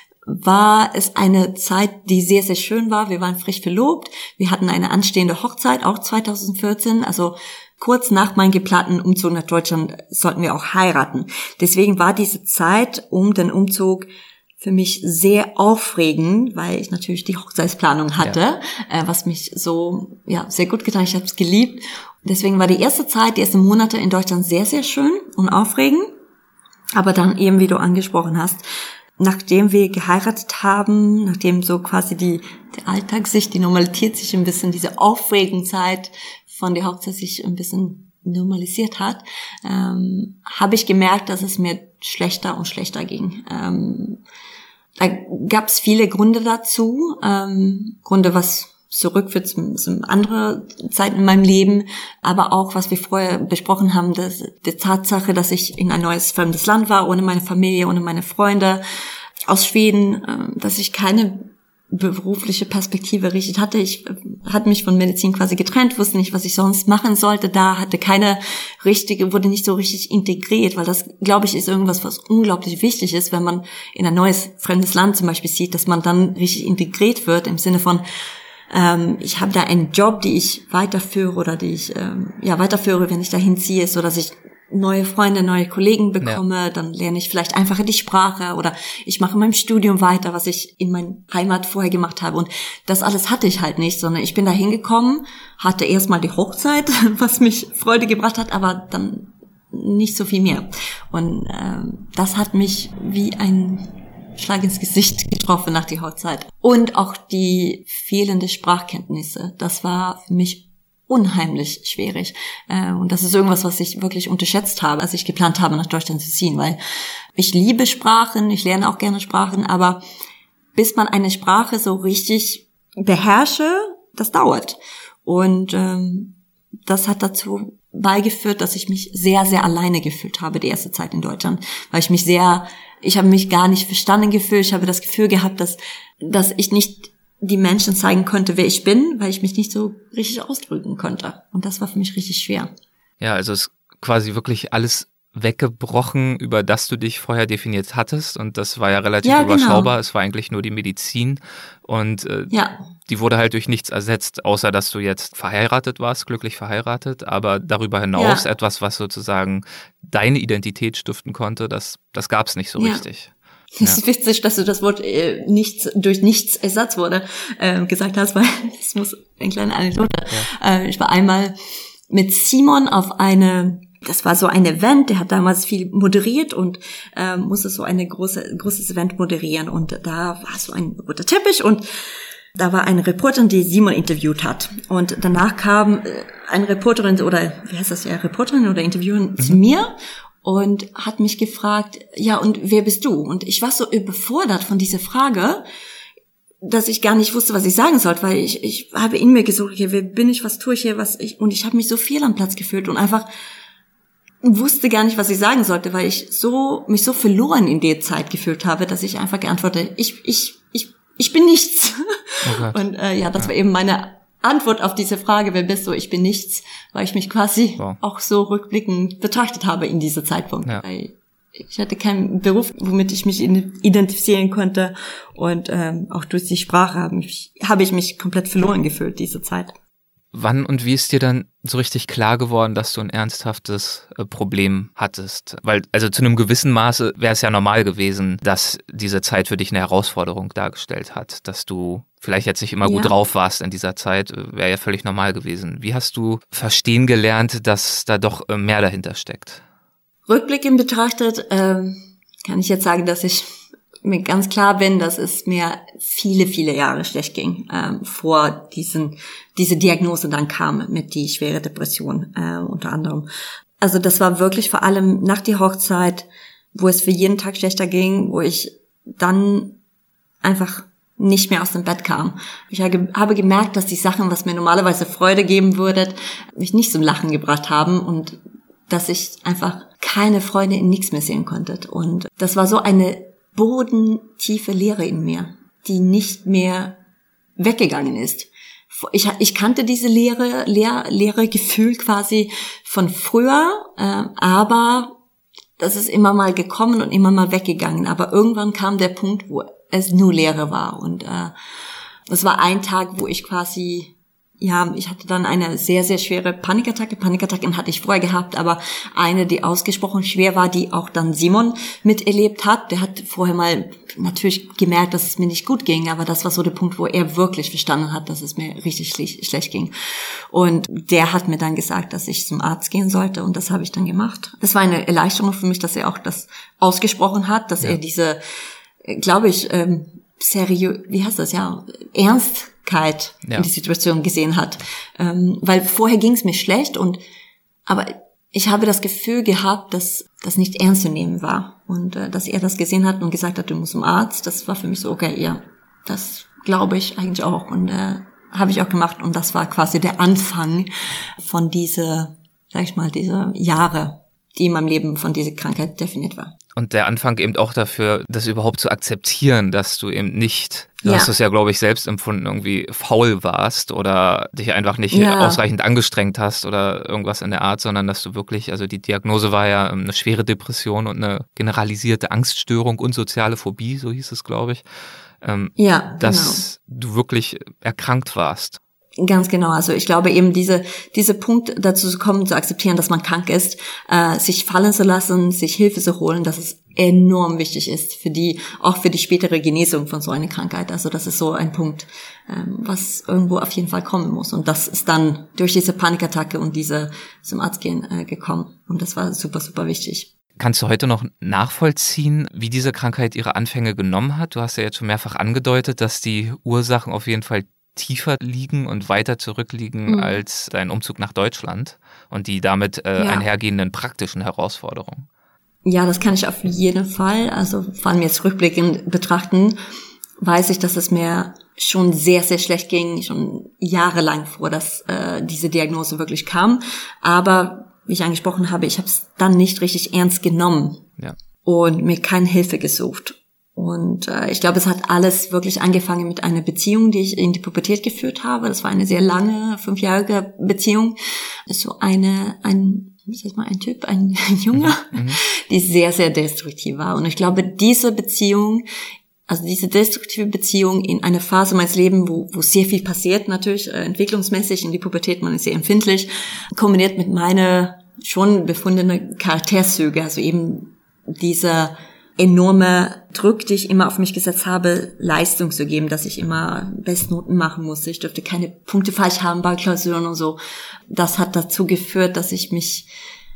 war es eine Zeit, die sehr, sehr schön war. Wir waren frisch verlobt. Wir hatten eine anstehende Hochzeit, auch zweitausendvierzehn. Also kurz nach meinem geplanten Umzug nach Deutschland sollten wir auch heiraten. Deswegen war diese Zeit um den Umzug für mich sehr aufregend, weil ich natürlich die Hochzeitsplanung hatte, ja. äh, was mich so ja sehr gut getan hat. Ich habe es geliebt. Deswegen war die erste Zeit, die ersten Monate in Deutschland sehr, sehr schön und aufregend. Aber dann eben, wie du angesprochen hast, nachdem wir geheiratet haben, nachdem so quasi die der Alltag sich, die Normalität sich ein bisschen, diese aufregende Zeit von der Hochzeit sich ein bisschen normalisiert hat, ähm, habe ich gemerkt, dass es mir schlechter und schlechter ging. Ähm, da gab es viele Gründe dazu, ähm, Gründe, was zurückführt zum, zum andere Zeiten in meinem Leben, aber auch, was wir vorher besprochen haben, dass, die Tatsache, dass ich in ein neues fremdes Land war, ohne meine Familie, ohne meine Freunde aus Schweden, äh, dass ich keine berufliche Perspektive richtig hatte. Ich äh, hatte mich von Medizin quasi getrennt, wusste nicht, was ich sonst machen sollte. Da hatte keine richtige, wurde nicht so richtig integriert, weil das, glaube ich, ist irgendwas, was unglaublich wichtig ist, wenn man in ein neues fremdes Land zum Beispiel sieht, dass man dann richtig integriert wird im Sinne von ähm, ich habe da einen Job, die ich weiterführe oder die ich ähm, ja weiterführe, wenn ich dahin ziehe, so dass ich neue Freunde, neue Kollegen bekomme, ja. Dann lerne ich vielleicht einfacher die Sprache oder ich mache in meinem Studium weiter, was ich in meiner Heimat vorher gemacht habe. Und das alles hatte ich halt nicht, sondern ich bin da hingekommen, hatte erstmal die Hochzeit, was mich Freude gebracht hat, aber dann nicht so viel mehr. Und ähm, das hat mich wie ein Schlag ins Gesicht getroffen nach der Hochzeit. Und auch die fehlende Sprachkenntnisse, das war für mich unheimlich schwierig. Und das ist irgendwas, was ich wirklich unterschätzt habe, als ich geplant habe, nach Deutschland zu ziehen, weil ich liebe Sprachen, ich lerne auch gerne Sprachen, aber bis man eine Sprache so richtig beherrsche, das dauert. Und ähm, das hat dazu beigeführt, dass ich mich sehr, sehr alleine gefühlt habe, die erste Zeit in Deutschland, weil ich mich sehr, ich habe mich gar nicht verstanden gefühlt, ich habe das Gefühl gehabt, dass, dass ich nicht die Menschen zeigen konnte, wer ich bin, weil ich mich nicht so richtig ausdrücken konnte. Und das war für mich richtig schwer. Ja, also es ist quasi wirklich alles weggebrochen, über das du dich vorher definiert hattest. Und das war ja relativ ja, überschaubar. Genau. Es war eigentlich nur die Medizin. Und äh, ja. die wurde halt durch nichts ersetzt, außer dass du jetzt verheiratet warst, glücklich verheiratet. Aber darüber hinaus ja. etwas, was sozusagen deine Identität stiften konnte, das, das gab es nicht so ja. richtig. Es ist witzig, dass du das Wort äh, nichts durch nichts Ersatz wurde äh, gesagt hast, weil das muss eine kleine Anekdote. Ja. Äh, ich war einmal mit Simon auf eine, das war so ein Event, der hat damals viel moderiert und äh, musste so eine große großes Event moderieren und da war so ein roter Teppich und da war eine Reporterin, die Simon interviewt hat und danach kam äh, eine Reporterin oder wie heißt das ja Reporterin oder Interviewerin mhm. zu mir und hat mich gefragt, ja, und wer bist du? Und ich war so überfordert von dieser Frage, dass ich gar nicht wusste, was ich sagen sollte, weil ich ich habe in mir gesucht, okay, wer bin ich, was tue ich hier, was ich, und ich habe mich so fehl am Platz gefühlt und einfach wusste gar nicht, was ich sagen sollte, weil ich so mich so verloren in der Zeit gefühlt habe, dass ich einfach geantwortet, ich ich ich ich bin nichts. Oh und äh, ja, das ja. war eben meine Antwort auf diese Frage, wer bist du? Ich bin nichts, weil ich mich quasi wow. auch so rückblickend betrachtet habe in diesem Zeitpunkt. Ja. Weil ich hatte keinen Beruf, womit ich mich identifizieren konnte und ähm, auch durch die Sprache habe ich, habe ich mich komplett verloren gefühlt, diese Zeit. Wann und wie ist dir dann so richtig klar geworden, dass du ein ernsthaftes äh, Problem hattest? Weil, also zu einem gewissen Maße wäre es ja normal gewesen, dass diese Zeit für dich eine Herausforderung dargestellt hat. Dass du vielleicht jetzt nicht immer ja. gut drauf warst in dieser Zeit, wäre ja völlig normal gewesen. Wie hast du verstehen gelernt, dass da doch äh, mehr dahinter steckt? Rückblickend betrachtet ähm, kann ich jetzt sagen, dass ich mir ganz klar bin, dass es mir viele, viele Jahre schlecht ging, ähm, vor diesen diese Diagnose dann kam mit die schwere Depression äh, unter anderem. Also das war wirklich vor allem nach der Hochzeit, wo es für jeden Tag schlechter ging, wo ich dann einfach nicht mehr aus dem Bett kam. Ich habe gemerkt, dass die Sachen, was mir normalerweise Freude geben würde, mich nicht zum Lachen gebracht haben und dass ich einfach keine Freude in nichts mehr sehen konnte. Und das war so eine bodentiefe tiefe Leere in mir, die nicht mehr weggegangen ist. Ich, ich kannte diese leere, leer, leere Gefühl quasi von früher, äh, aber das ist immer mal gekommen und immer mal weggegangen. Aber irgendwann kam der Punkt, wo es nur Leere war. Und äh, das war ein Tag, wo ich quasi, ja, ich hatte dann eine sehr, sehr schwere Panikattacke. Panikattacken hatte ich vorher gehabt, aber eine, die ausgesprochen schwer war, die auch dann Simon miterlebt hat. Der hat vorher mal natürlich gemerkt, dass es mir nicht gut ging, aber das war so der Punkt, wo er wirklich verstanden hat, dass es mir richtig schlecht, schlecht ging. Und der hat mir dann gesagt, dass ich zum Arzt gehen sollte, und das habe ich dann gemacht. Das war eine Erleichterung für mich, dass er auch das ausgesprochen hat, dass ja. er diese, glaube ich, ähm, seriös, wie heißt das, ja, Ernstkeit ja. in die Situation gesehen hat. Ähm, weil vorher ging es mir schlecht, und aber ich habe das Gefühl gehabt, dass das nicht ernst zu nehmen war. Und äh, dass er das gesehen hat und gesagt hat, du musst zum Arzt, das war für mich so, okay, ja, das glaube ich eigentlich auch. Und äh, habe ich auch gemacht. Und das war quasi der Anfang von diese, sag ich mal, diese Jahre, die in meinem Leben von dieser Krankheit definiert war. Und der Anfang eben auch dafür, das überhaupt zu akzeptieren, dass du eben nicht, du ja. hast es ja, glaube ich, selbst empfunden, irgendwie faul warst oder dich einfach nicht ja. ausreichend angestrengt hast oder irgendwas in der Art, sondern dass du wirklich, also die Diagnose war ja eine schwere Depression und eine generalisierte Angststörung und soziale Phobie, so hieß es, glaube ich, ähm, ja, dass genau. du wirklich erkrankt warst. Ganz genau. Also ich glaube eben diese diese Punkt dazu zu kommen, zu akzeptieren, dass man krank ist, äh, sich fallen zu lassen, sich Hilfe zu holen, dass es enorm wichtig ist für die, auch für die spätere Genesung von so einer Krankheit. Also das ist so ein Punkt, ähm, was irgendwo auf jeden Fall kommen muss. Und das ist dann durch diese Panikattacke und diese zum Arzt gehen äh, gekommen. Und das war super, super wichtig. Kannst du heute noch nachvollziehen, wie diese Krankheit ihre Anfänge genommen hat? Du hast ja jetzt schon mehrfach angedeutet, dass die Ursachen auf jeden Fall tiefer liegen und weiter zurückliegen mhm. als dein Umzug nach Deutschland und die damit äh, ja. einhergehenden praktischen Herausforderungen. Ja, das kann ich auf jeden Fall, also vor allem jetzt rückblickend betrachten, weiß ich, dass es mir schon sehr, sehr schlecht ging, schon jahrelang vor, dass äh, diese Diagnose wirklich kam. Aber wie ich angesprochen habe, ich habe es dann nicht richtig ernst genommen ja. und mir keine Hilfe gesucht. Und äh, ich glaube, es hat alles wirklich angefangen mit einer Beziehung, die ich in die Pubertät geführt habe. Das war eine sehr lange, fünfjährige Beziehung. Das ist so eine, ein, wie sag ich mal, ein Typ, ein, ein Junge, mhm. die sehr, sehr destruktiv war. Und ich glaube, diese Beziehung, also diese destruktive Beziehung in einer Phase meines Lebens, wo, wo sehr viel passiert, natürlich äh, entwicklungsmäßig in die Pubertät, man ist sehr empfindlich, kombiniert mit meiner schon befundenen Charakterzüge, also eben dieser enorme Druck, die ich immer auf mich gesetzt habe, Leistung zu geben, dass ich immer Bestnoten machen musste. Ich dürfte keine Punkte falsch haben bei Klausuren und so. Das hat dazu geführt, dass ich mich,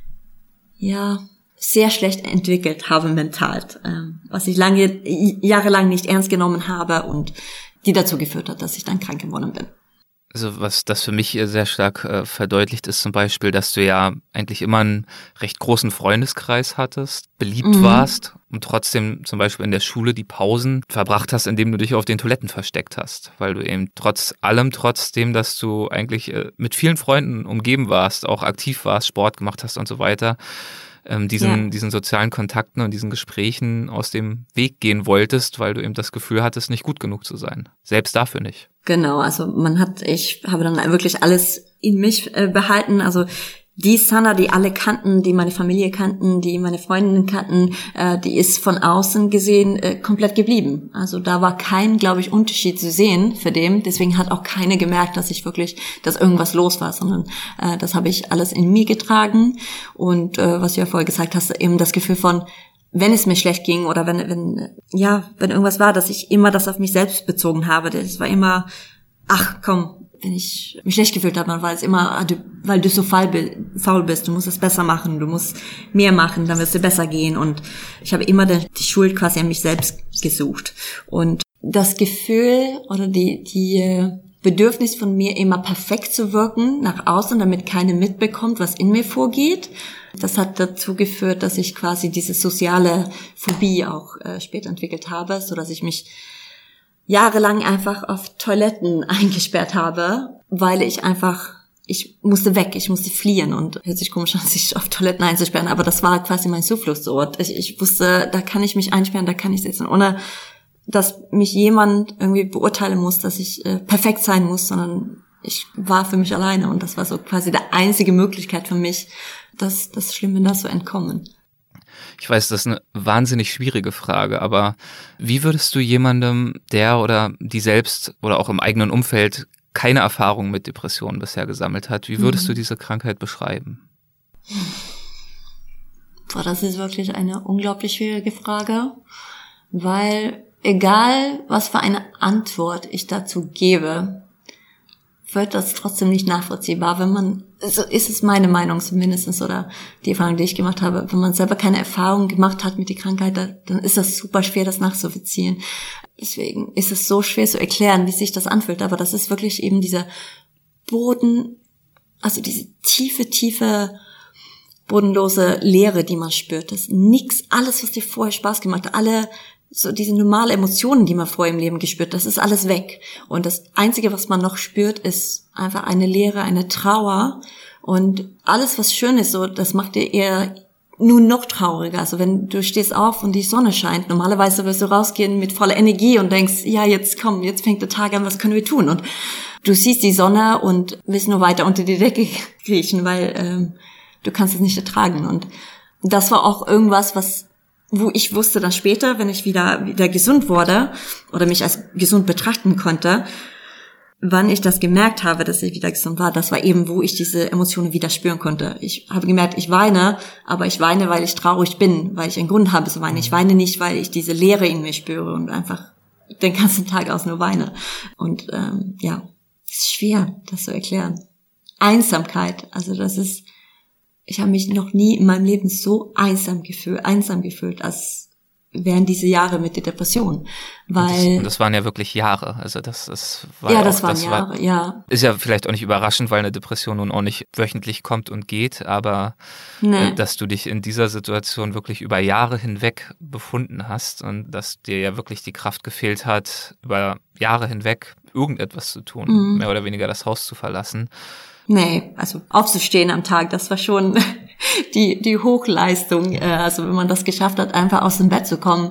ja, sehr schlecht entwickelt habe mental, was ich lange, jahrelang nicht ernst genommen habe und die dazu geführt hat, dass ich dann krank geworden bin. Also was das für mich sehr stark äh, verdeutlicht ist zum Beispiel, dass du ja eigentlich immer einen recht großen Freundeskreis hattest, beliebt mhm. warst und trotzdem zum Beispiel in der Schule die Pausen verbracht hast, indem du dich auf den Toiletten versteckt hast, weil du eben trotz allem, trotzdem, dass du eigentlich äh, mit vielen Freunden umgeben warst, auch aktiv warst, Sport gemacht hast und so weiter, ähm, diesen, ja. diesen sozialen Kontakten und diesen Gesprächen aus dem Weg gehen wolltest, weil du eben das Gefühl hattest, nicht gut genug zu sein. Selbst dafür nicht. Genau, also man hat, ich habe dann wirklich alles in mich äh, behalten, also die Sana, die alle kannten, die meine Familie kannten, die meine Freundinnen kannten, äh, die ist von außen gesehen äh, komplett geblieben. Also da war kein, glaube ich, Unterschied zu sehen für dem. Deswegen hat auch keiner gemerkt, dass ich wirklich, dass irgendwas los war, sondern äh, das habe ich alles in mir getragen. Und äh, was du ja vorher gesagt hast, eben das Gefühl von, wenn es mir schlecht ging oder wenn, wenn, ja, wenn irgendwas war, dass ich immer das auf mich selbst bezogen habe. Das war immer, ach komm, wenn ich mich schlecht gefühlt habe, dann war es immer, weil du so faul bist, du musst es besser machen, du musst mehr machen, dann wird es dir besser gehen. Und ich habe immer die Schuld quasi an mich selbst gesucht. Und das Gefühl oder die, die Bedürfnis von mir, immer perfekt zu wirken nach außen, damit keiner mitbekommt, was in mir vorgeht, das hat dazu geführt, dass ich quasi diese soziale Phobie auch äh, später entwickelt habe, so dass ich mich jahrelang einfach auf Toiletten eingesperrt habe, weil ich einfach, ich musste weg, ich musste fliehen und hört sich komisch an, sich auf Toiletten einzusperren, aber das war quasi mein Zufluchtsort. Ich, ich wusste, da kann ich mich einsperren, da kann ich sitzen, ohne dass mich jemand irgendwie beurteilen muss, dass ich äh, perfekt sein muss, sondern ich war für mich alleine und das war so quasi die einzige Möglichkeit für mich, das, das Schlimme da zu entkommen. Ich weiß, das ist eine wahnsinnig schwierige Frage, aber wie würdest du jemandem, der oder die selbst oder auch im eigenen Umfeld keine Erfahrung mit Depressionen bisher gesammelt hat, wie würdest mhm. du diese Krankheit beschreiben? Boah, das ist wirklich eine unglaublich schwierige Frage, weil egal, was für eine Antwort ich dazu gebe, wird das trotzdem nicht nachvollziehbar, wenn man, so ist es meine Meinung zumindest, oder die Erfahrung, die ich gemacht habe, wenn man selber keine Erfahrung gemacht hat mit der Krankheit, dann ist das super schwer, das nachzuvollziehen. Deswegen ist es so schwer zu erklären, wie sich das anfühlt, aber das ist wirklich eben dieser Boden, also diese tiefe, tiefe, bodenlose Leere, die man spürt. Das ist nix, alles, was dir vorher Spaß gemacht hat, alle so diese normale Emotionen, die man vorher im Leben gespürt, das ist alles weg. Und das Einzige, was man noch spürt, ist einfach eine Leere, eine Trauer. Und alles, was schön ist, so, das macht dir eher nur noch trauriger. Also wenn du stehst auf und die Sonne scheint, normalerweise wirst du rausgehen mit voller Energie und denkst, ja, jetzt komm, jetzt fängt der Tag an, was können wir tun? Und du siehst die Sonne und willst nur weiter unter die Decke kriechen, weil ähm, du kannst es nicht ertragen. Und das war auch irgendwas, was wo ich wusste dann später, wenn ich wieder wieder gesund wurde oder mich als gesund betrachten konnte, wann ich das gemerkt habe, dass ich wieder gesund war, das war eben, wo ich diese Emotionen wieder spüren konnte. Ich habe gemerkt, ich weine, aber ich weine, weil ich traurig bin, weil ich einen Grund habe zu weinen. Ich weine nicht, weil ich diese Leere in mir spüre und einfach den ganzen Tag aus nur weine. Und ähm, ja, es ist schwer, das zu erklären. Einsamkeit, also das ist Ich habe mich noch nie in meinem Leben so einsam gefühlt, einsam gefühlt, als während diese Jahre mit der Depression, weil das, das waren ja wirklich Jahre, also das, das war ja, ja das auch, waren das Jahre, war, ja. Ist ja vielleicht auch nicht überraschend, weil eine Depression nun auch nicht wöchentlich kommt und geht, aber Nee. äh, dass du dich in dieser Situation wirklich über Jahre hinweg befunden hast und dass dir ja wirklich die Kraft gefehlt hat, über Jahre hinweg irgendetwas zu tun, Mhm. mehr oder weniger das Haus zu verlassen. Nee, also aufzustehen am Tag, das war schon die die Hochleistung. äh, Also wenn man das geschafft hat, einfach aus dem Bett zu kommen,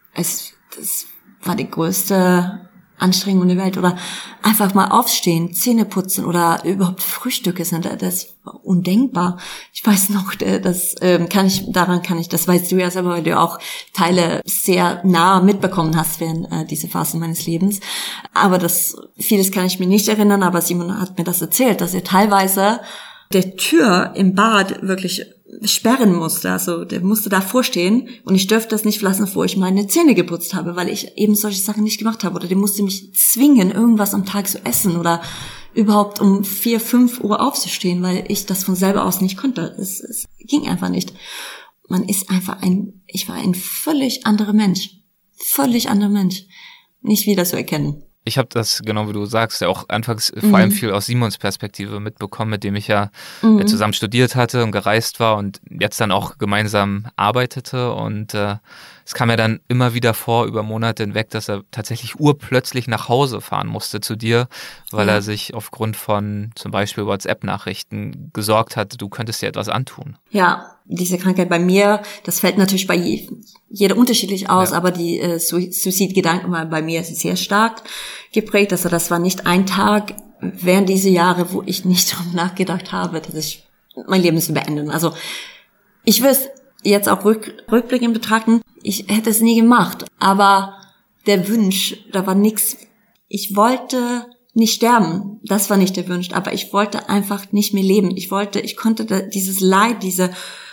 es das war die größte Anstrengung der Welt. Oder einfach mal aufstehen, Zähne putzen oder überhaupt Frühstücke sind, das war undenkbar. Ich weiß noch, das ähm, kann ich daran kann ich, das weißt du ja selber, weil du auch Teile sehr nah mitbekommen hast während äh, dieser Phase meines Lebens. Aber das vieles kann ich mir nicht erinnern, aber Simon hat mir das erzählt, dass er teilweise der Tür im Bad wirklich sperren musste, also der musste davor stehen und ich dürfte das nicht verlassen, bevor ich meine Zähne geputzt habe, weil ich eben solche Sachen nicht gemacht habe, oder der musste mich zwingen, irgendwas am Tag zu essen oder überhaupt um vier, fünf Uhr aufzustehen, weil ich das von selber aus nicht konnte. Es, es ging einfach nicht. Man ist einfach ein, ich war ein völlig anderer Mensch, völlig anderer Mensch, nicht wieder zu erkennen. Ich habe das, genau wie du sagst, ja auch anfangs Mhm. vor allem viel aus Simons Perspektive mitbekommen, mit dem ich ja Mhm. äh, zusammen studiert hatte und gereist war und jetzt dann auch gemeinsam arbeitete. Und äh, es kam ja dann immer wieder vor, über Monate hinweg, dass er tatsächlich urplötzlich nach Hause fahren musste zu dir, weil Ja. er sich aufgrund von zum Beispiel WhatsApp-Nachrichten gesorgt hat, du könntest dir etwas antun. Ja, diese Krankheit bei mir, das fällt natürlich bei je, jeder unterschiedlich aus, Ja. aber die äh, Sui- Suizidgedanken waren bei mir sehr stark geprägt. Also das war nicht ein Tag während dieser Jahre, wo ich nicht darüber nachgedacht habe, dass ich mein Leben zu beenden. Also ich will es jetzt auch rück, rückblickend betrachten, ich hätte es nie gemacht, aber der Wunsch, da war nichts. Ich wollte nicht sterben, das war nicht der Wunsch, aber ich wollte einfach nicht mehr leben. Ich wollte, ich konnte da, dieses Leid, diese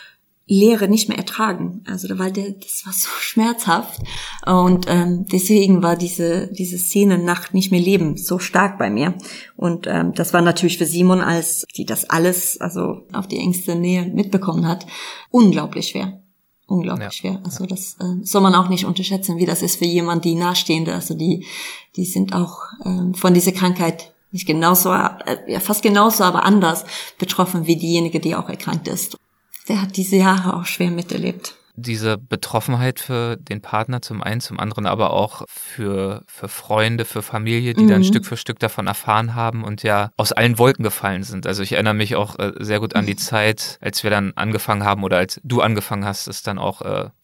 Leere nicht mehr ertragen. Also da war der, das war so schmerzhaft und ähm, deswegen war diese diese Szene Nacht nicht mehr leben so stark bei mir. Und ähm, das war natürlich für Simon, als die das alles also auf die engste Nähe mitbekommen hat, unglaublich schwer. Unglaublich Ja. schwer. Also das äh, soll man auch nicht unterschätzen, wie das ist für jemand, die Nahestehende. Also die die sind auch ähm, von dieser Krankheit nicht genauso, äh, ja fast genauso, aber anders betroffen wie diejenige, die auch erkrankt ist. Der hat diese Jahre auch schwer miterlebt. Diese Betroffenheit für den Partner zum einen, zum anderen aber auch für, für Freunde, für Familie, die Mhm. dann Stück für Stück davon erfahren haben und ja aus allen Wolken gefallen sind. Also ich erinnere mich auch äh, sehr gut an die Zeit, als wir dann angefangen haben oder als du angefangen hast, es dann auch äh,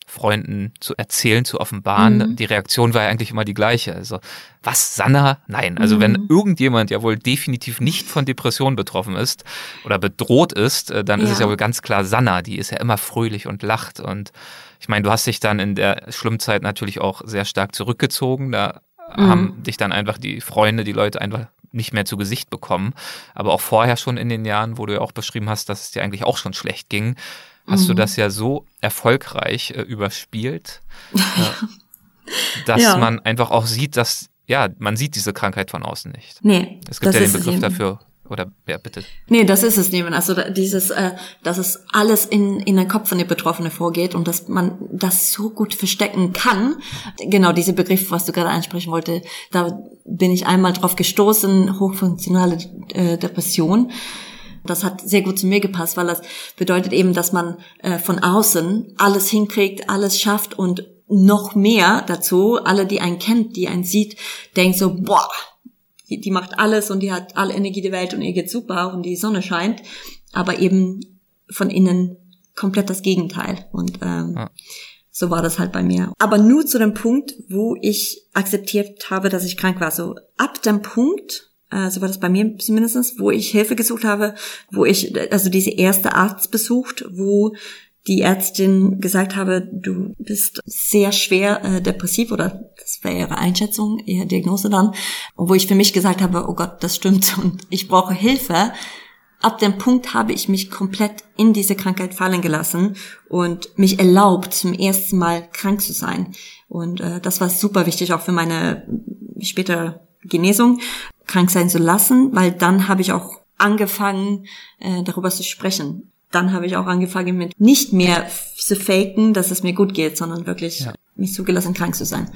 Freunden zu erzählen, zu offenbaren. Mhm. Die Reaktion war ja eigentlich immer die gleiche. Also, was, Sanna? Nein. Also, Mhm. wenn irgendjemand ja wohl definitiv nicht von Depressionen betroffen ist oder bedroht ist, dann ist Ja. es ja wohl ganz klar Sanna. Die ist ja immer fröhlich und lacht. Und ich meine, du hast dich dann in der Schlimmzeit natürlich auch sehr stark zurückgezogen. Da Mhm. haben dich dann einfach die Freunde, die Leute einfach nicht mehr zu Gesicht bekommen. Aber auch vorher schon in den Jahren, wo du ja auch beschrieben hast, dass es dir eigentlich auch schon schlecht ging, hast Mhm. du das ja so erfolgreich äh, überspielt, äh, dass Ja. man einfach auch sieht, dass, ja, man sieht diese Krankheit von außen nicht. Nee, Es gibt das ja den ist es Begriff eben. dafür, oder, ja, bitte. Nee, das ist es eben. Also da- dieses, äh, dass es alles in, in den Kopf von der Betroffenen vorgeht und dass man das so gut verstecken kann. Genau, dieser Begriff, was du gerade ansprechen wollte, da bin ich einmal drauf gestoßen, hochfunktionale äh, Depression. Das hat sehr gut zu mir gepasst, weil das bedeutet eben, dass man äh, von außen alles hinkriegt, alles schafft und noch mehr dazu. Alle, die einen kennt, die einen sieht, denkt so, boah, die, die macht alles und die hat alle Energie der Welt und ihr geht super und die Sonne scheint. Aber eben von innen komplett das Gegenteil. Und ähm, Ja. so war das halt bei mir. Aber nur zu dem Punkt, wo ich akzeptiert habe, dass ich krank war. So ab dem Punkt, äh, so war das bei mir zumindest, wo ich Hilfe gesucht habe, wo ich also diese erste Arzt besucht, wo die Ärztin gesagt habe, du bist sehr schwer äh, depressiv, oder das wäre ihre Einschätzung, ihre Diagnose dann, und wo ich für mich gesagt habe, oh Gott, das stimmt und ich brauche Hilfe. Ab dem Punkt habe ich mich komplett in diese Krankheit fallen gelassen und mich erlaubt, zum ersten Mal krank zu sein. Und äh, das war super wichtig, auch für meine spätere Genesung, krank sein zu lassen, weil dann habe ich auch angefangen, äh, darüber zu sprechen. Dann habe ich auch angefangen mit nicht mehr zu faken, dass es mir gut geht, sondern wirklich Ja. mich zugelassen, krank zu sein.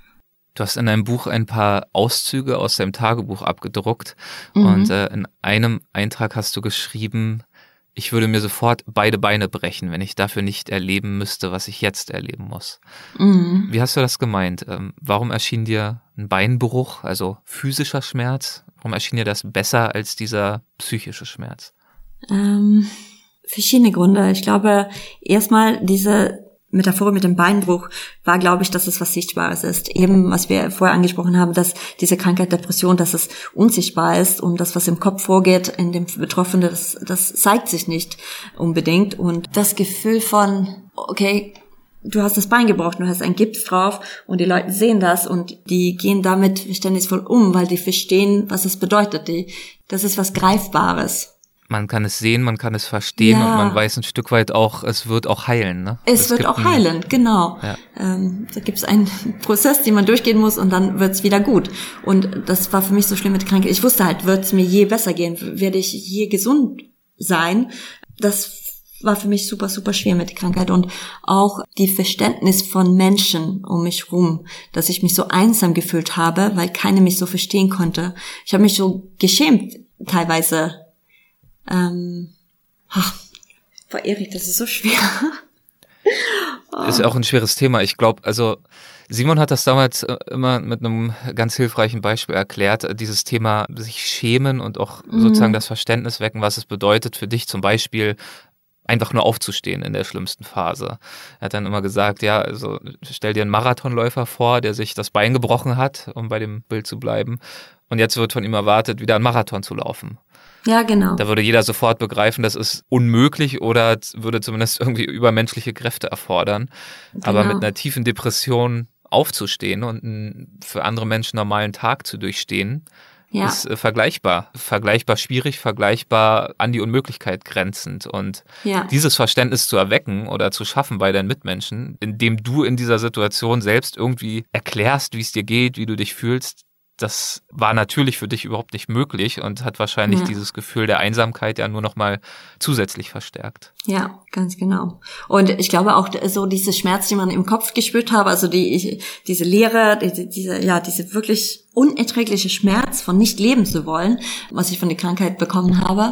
Du hast in deinem Buch ein paar Auszüge aus deinem Tagebuch abgedruckt Mhm. und äh, in einem Eintrag hast du geschrieben, ich würde mir sofort beide Beine brechen, wenn ich dafür nicht erleben müsste, was ich jetzt erleben muss. Mhm. Wie hast du das gemeint? Ähm, warum erschien dir ein Beinbruch, also physischer Schmerz, warum erschien dir das besser als dieser psychische Schmerz? Ähm, verschiedene Gründe. Ich glaube, erstmal diese Metaphor mit dem Beinbruch war, glaube ich, dass es was Sichtbares ist. Eben, was wir vorher angesprochen haben, dass diese Krankheit Depression, dass es unsichtbar ist und das, was im Kopf vorgeht, in dem Betroffenen, das, das zeigt sich nicht unbedingt. Und das Gefühl von, okay, du hast das Bein gebrochen, du hast einen Gips drauf und die Leute sehen das und die gehen damit verständnisvoll um, weil die verstehen, was es bedeutet. Die, das ist was Greifbares. Man kann es sehen, man kann es verstehen Ja. und man weiß ein Stück weit auch, es wird auch heilen. Ne? Es wird gibt auch ein- heilen, genau. Ja. Ähm, da gibt es einen Prozess, den man durchgehen muss und dann wird's wieder gut. Und das war für mich so schlimm mit Krankheit. Ich wusste halt, wird's mir je besser gehen, werde ich je gesund sein. Das war für mich super, super schwer mit der Krankheit. Und auch die Verständnis von Menschen um mich rum, dass ich mich so einsam gefühlt habe, weil keiner mich so verstehen konnte. Ich habe mich so geschämt teilweise. Ähm, ach, boah, Erik, das ist so schwer. Ist ja auch ein schweres Thema. Ich glaube, also Simon hat das damals äh, immer mit einem ganz hilfreichen Beispiel erklärt, äh, dieses Thema sich schämen und auch Mhm. sozusagen das Verständnis wecken, was es bedeutet für dich zum Beispiel einfach nur aufzustehen in der schlimmsten Phase. Er hat dann immer gesagt, ja, also stell dir einen Marathonläufer vor, der sich das Bein gebrochen hat, um bei dem Bild zu bleiben, und jetzt wird von ihm erwartet, wieder einen Marathon zu laufen. Ja, genau. Da würde jeder sofort begreifen, das ist unmöglich oder würde zumindest irgendwie übermenschliche Kräfte erfordern. Aber Genau. mit einer tiefen Depression aufzustehen und einen für andere Menschen normalen Tag zu durchstehen, Ja. ist äh, vergleichbar. Vergleichbar schwierig, vergleichbar an die Unmöglichkeit grenzend. Und Ja. dieses Verständnis zu erwecken oder zu schaffen bei deinen Mitmenschen, indem du in dieser Situation selbst irgendwie erklärst, wie es dir geht, wie du dich fühlst, das war natürlich für dich überhaupt nicht möglich und hat wahrscheinlich Ja. dieses Gefühl der Einsamkeit ja nur noch mal zusätzlich verstärkt. Ja, ganz genau. Und ich glaube auch so diese Schmerz, die man im Kopf gespürt habe, also die ich, diese Leere, diese, diese ja diese wirklich unerträgliche Schmerz von nicht leben zu wollen, was ich von der Krankheit bekommen habe,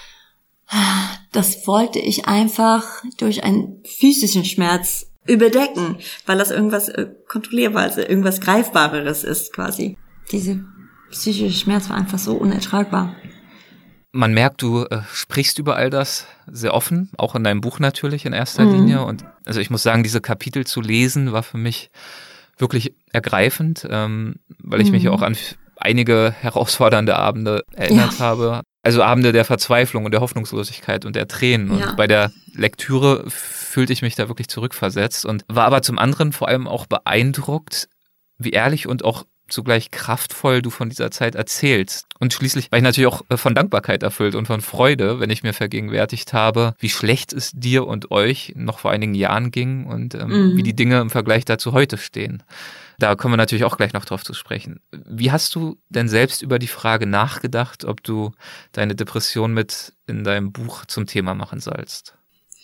das wollte ich einfach durch einen physischen Schmerz überdecken, weil das irgendwas äh, Kontrollierbares, irgendwas Greifbareres ist quasi. Diese psychische Schmerz war einfach so unertragbar. Man merkt, du äh, sprichst über all das sehr offen, auch in deinem Buch natürlich in erster Mhm. Linie. Und also ich muss sagen, diese Kapitel zu lesen war für mich wirklich ergreifend, ähm, weil ich Mhm. mich auch an f- einige herausfordernde Abende erinnert Ja. habe. Also Abende der Verzweiflung und der Hoffnungslosigkeit und der Tränen. Und Ja. bei der Lektüre fühlte ich mich da wirklich zurückversetzt und war aber zum anderen vor allem auch beeindruckt, wie ehrlich und auch zugleich kraftvoll du von dieser Zeit erzählst. Und schließlich war ich natürlich auch äh, von Dankbarkeit erfüllt und von Freude, wenn ich mir vergegenwärtigt habe, wie schlecht es dir und euch noch vor einigen Jahren ging und ähm, Mhm. wie die Dinge im Vergleich dazu heute stehen. Da kommen wir natürlich auch gleich noch drauf zu sprechen. Wie hast du denn selbst über die Frage nachgedacht, ob du deine Depression mit in deinem Buch zum Thema machen sollst?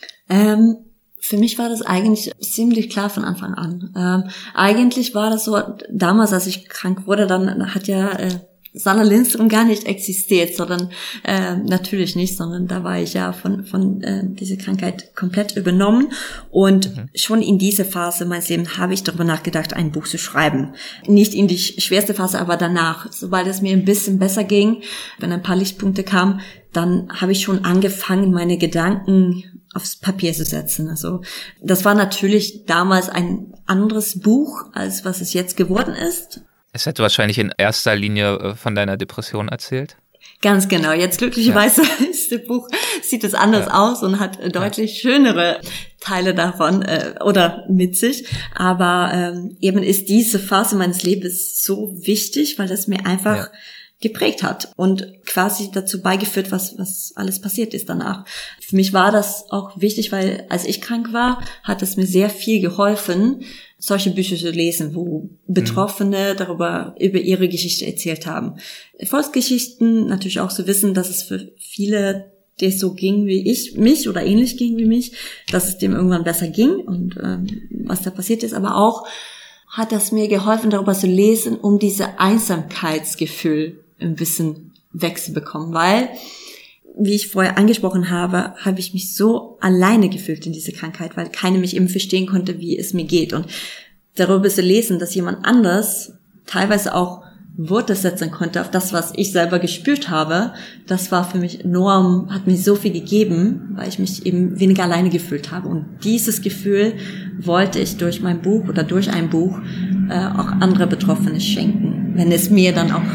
Ähm, für mich war das eigentlich ziemlich klar von Anfang an. Ähm, eigentlich war das so, damals, als ich krank wurde, dann hat ja äh, Sanna Lindström gar nicht existiert, sondern äh, natürlich nicht, sondern da war ich ja von von äh, dieser Krankheit komplett übernommen. Und mhm. schon in dieser Phase meines Lebens habe ich darüber nachgedacht, ein Buch zu schreiben. Nicht in die schwerste Phase, aber danach. Sobald es mir ein bisschen besser ging, wenn ein paar Lichtpunkte kamen, dann habe ich schon angefangen, meine Gedanken aufs Papier zu setzen. Also das war natürlich damals ein anderes Buch, als was es jetzt geworden ist. Es hätte wahrscheinlich in erster Linie von deiner Depression erzählt. Ganz genau. Jetzt glücklicherweise ja. ist das Buch, sieht es anders ja. aus und hat deutlich ja. schönere Teile davon äh, oder mit sich. Aber ähm, eben ist diese Phase meines Lebens so wichtig, weil das mir einfach ja. geprägt hat und quasi dazu beigeführt, was was alles passiert ist danach. Für mich war das auch wichtig, weil als ich krank war, hat es mir sehr viel geholfen, solche Bücher zu lesen, wo Betroffene mhm. darüber über ihre Geschichte erzählt haben. Erfolgsgeschichten natürlich auch zu wissen, dass es für viele, die es so ging wie ich, mich oder ähnlich ging wie mich, dass es dem irgendwann besser ging und ähm, was da passiert ist, aber auch hat das mir geholfen, darüber zu lesen, um diese Einsamkeitsgefühl ein bisschen wegzubekommen, weil, wie ich vorher angesprochen habe, habe ich mich so alleine gefühlt in dieser Krankheit, weil keiner mich eben verstehen konnte, wie es mir geht. Und darüber zu lesen, dass jemand anders teilweise auch Worte setzen konnte auf das, was ich selber gespürt habe, das war für mich enorm, hat mir so viel gegeben, weil ich mich eben weniger alleine gefühlt habe. Und dieses Gefühl wollte ich durch mein Buch oder durch ein Buch äh, auch andere Betroffene schenken, wenn es mir dann auch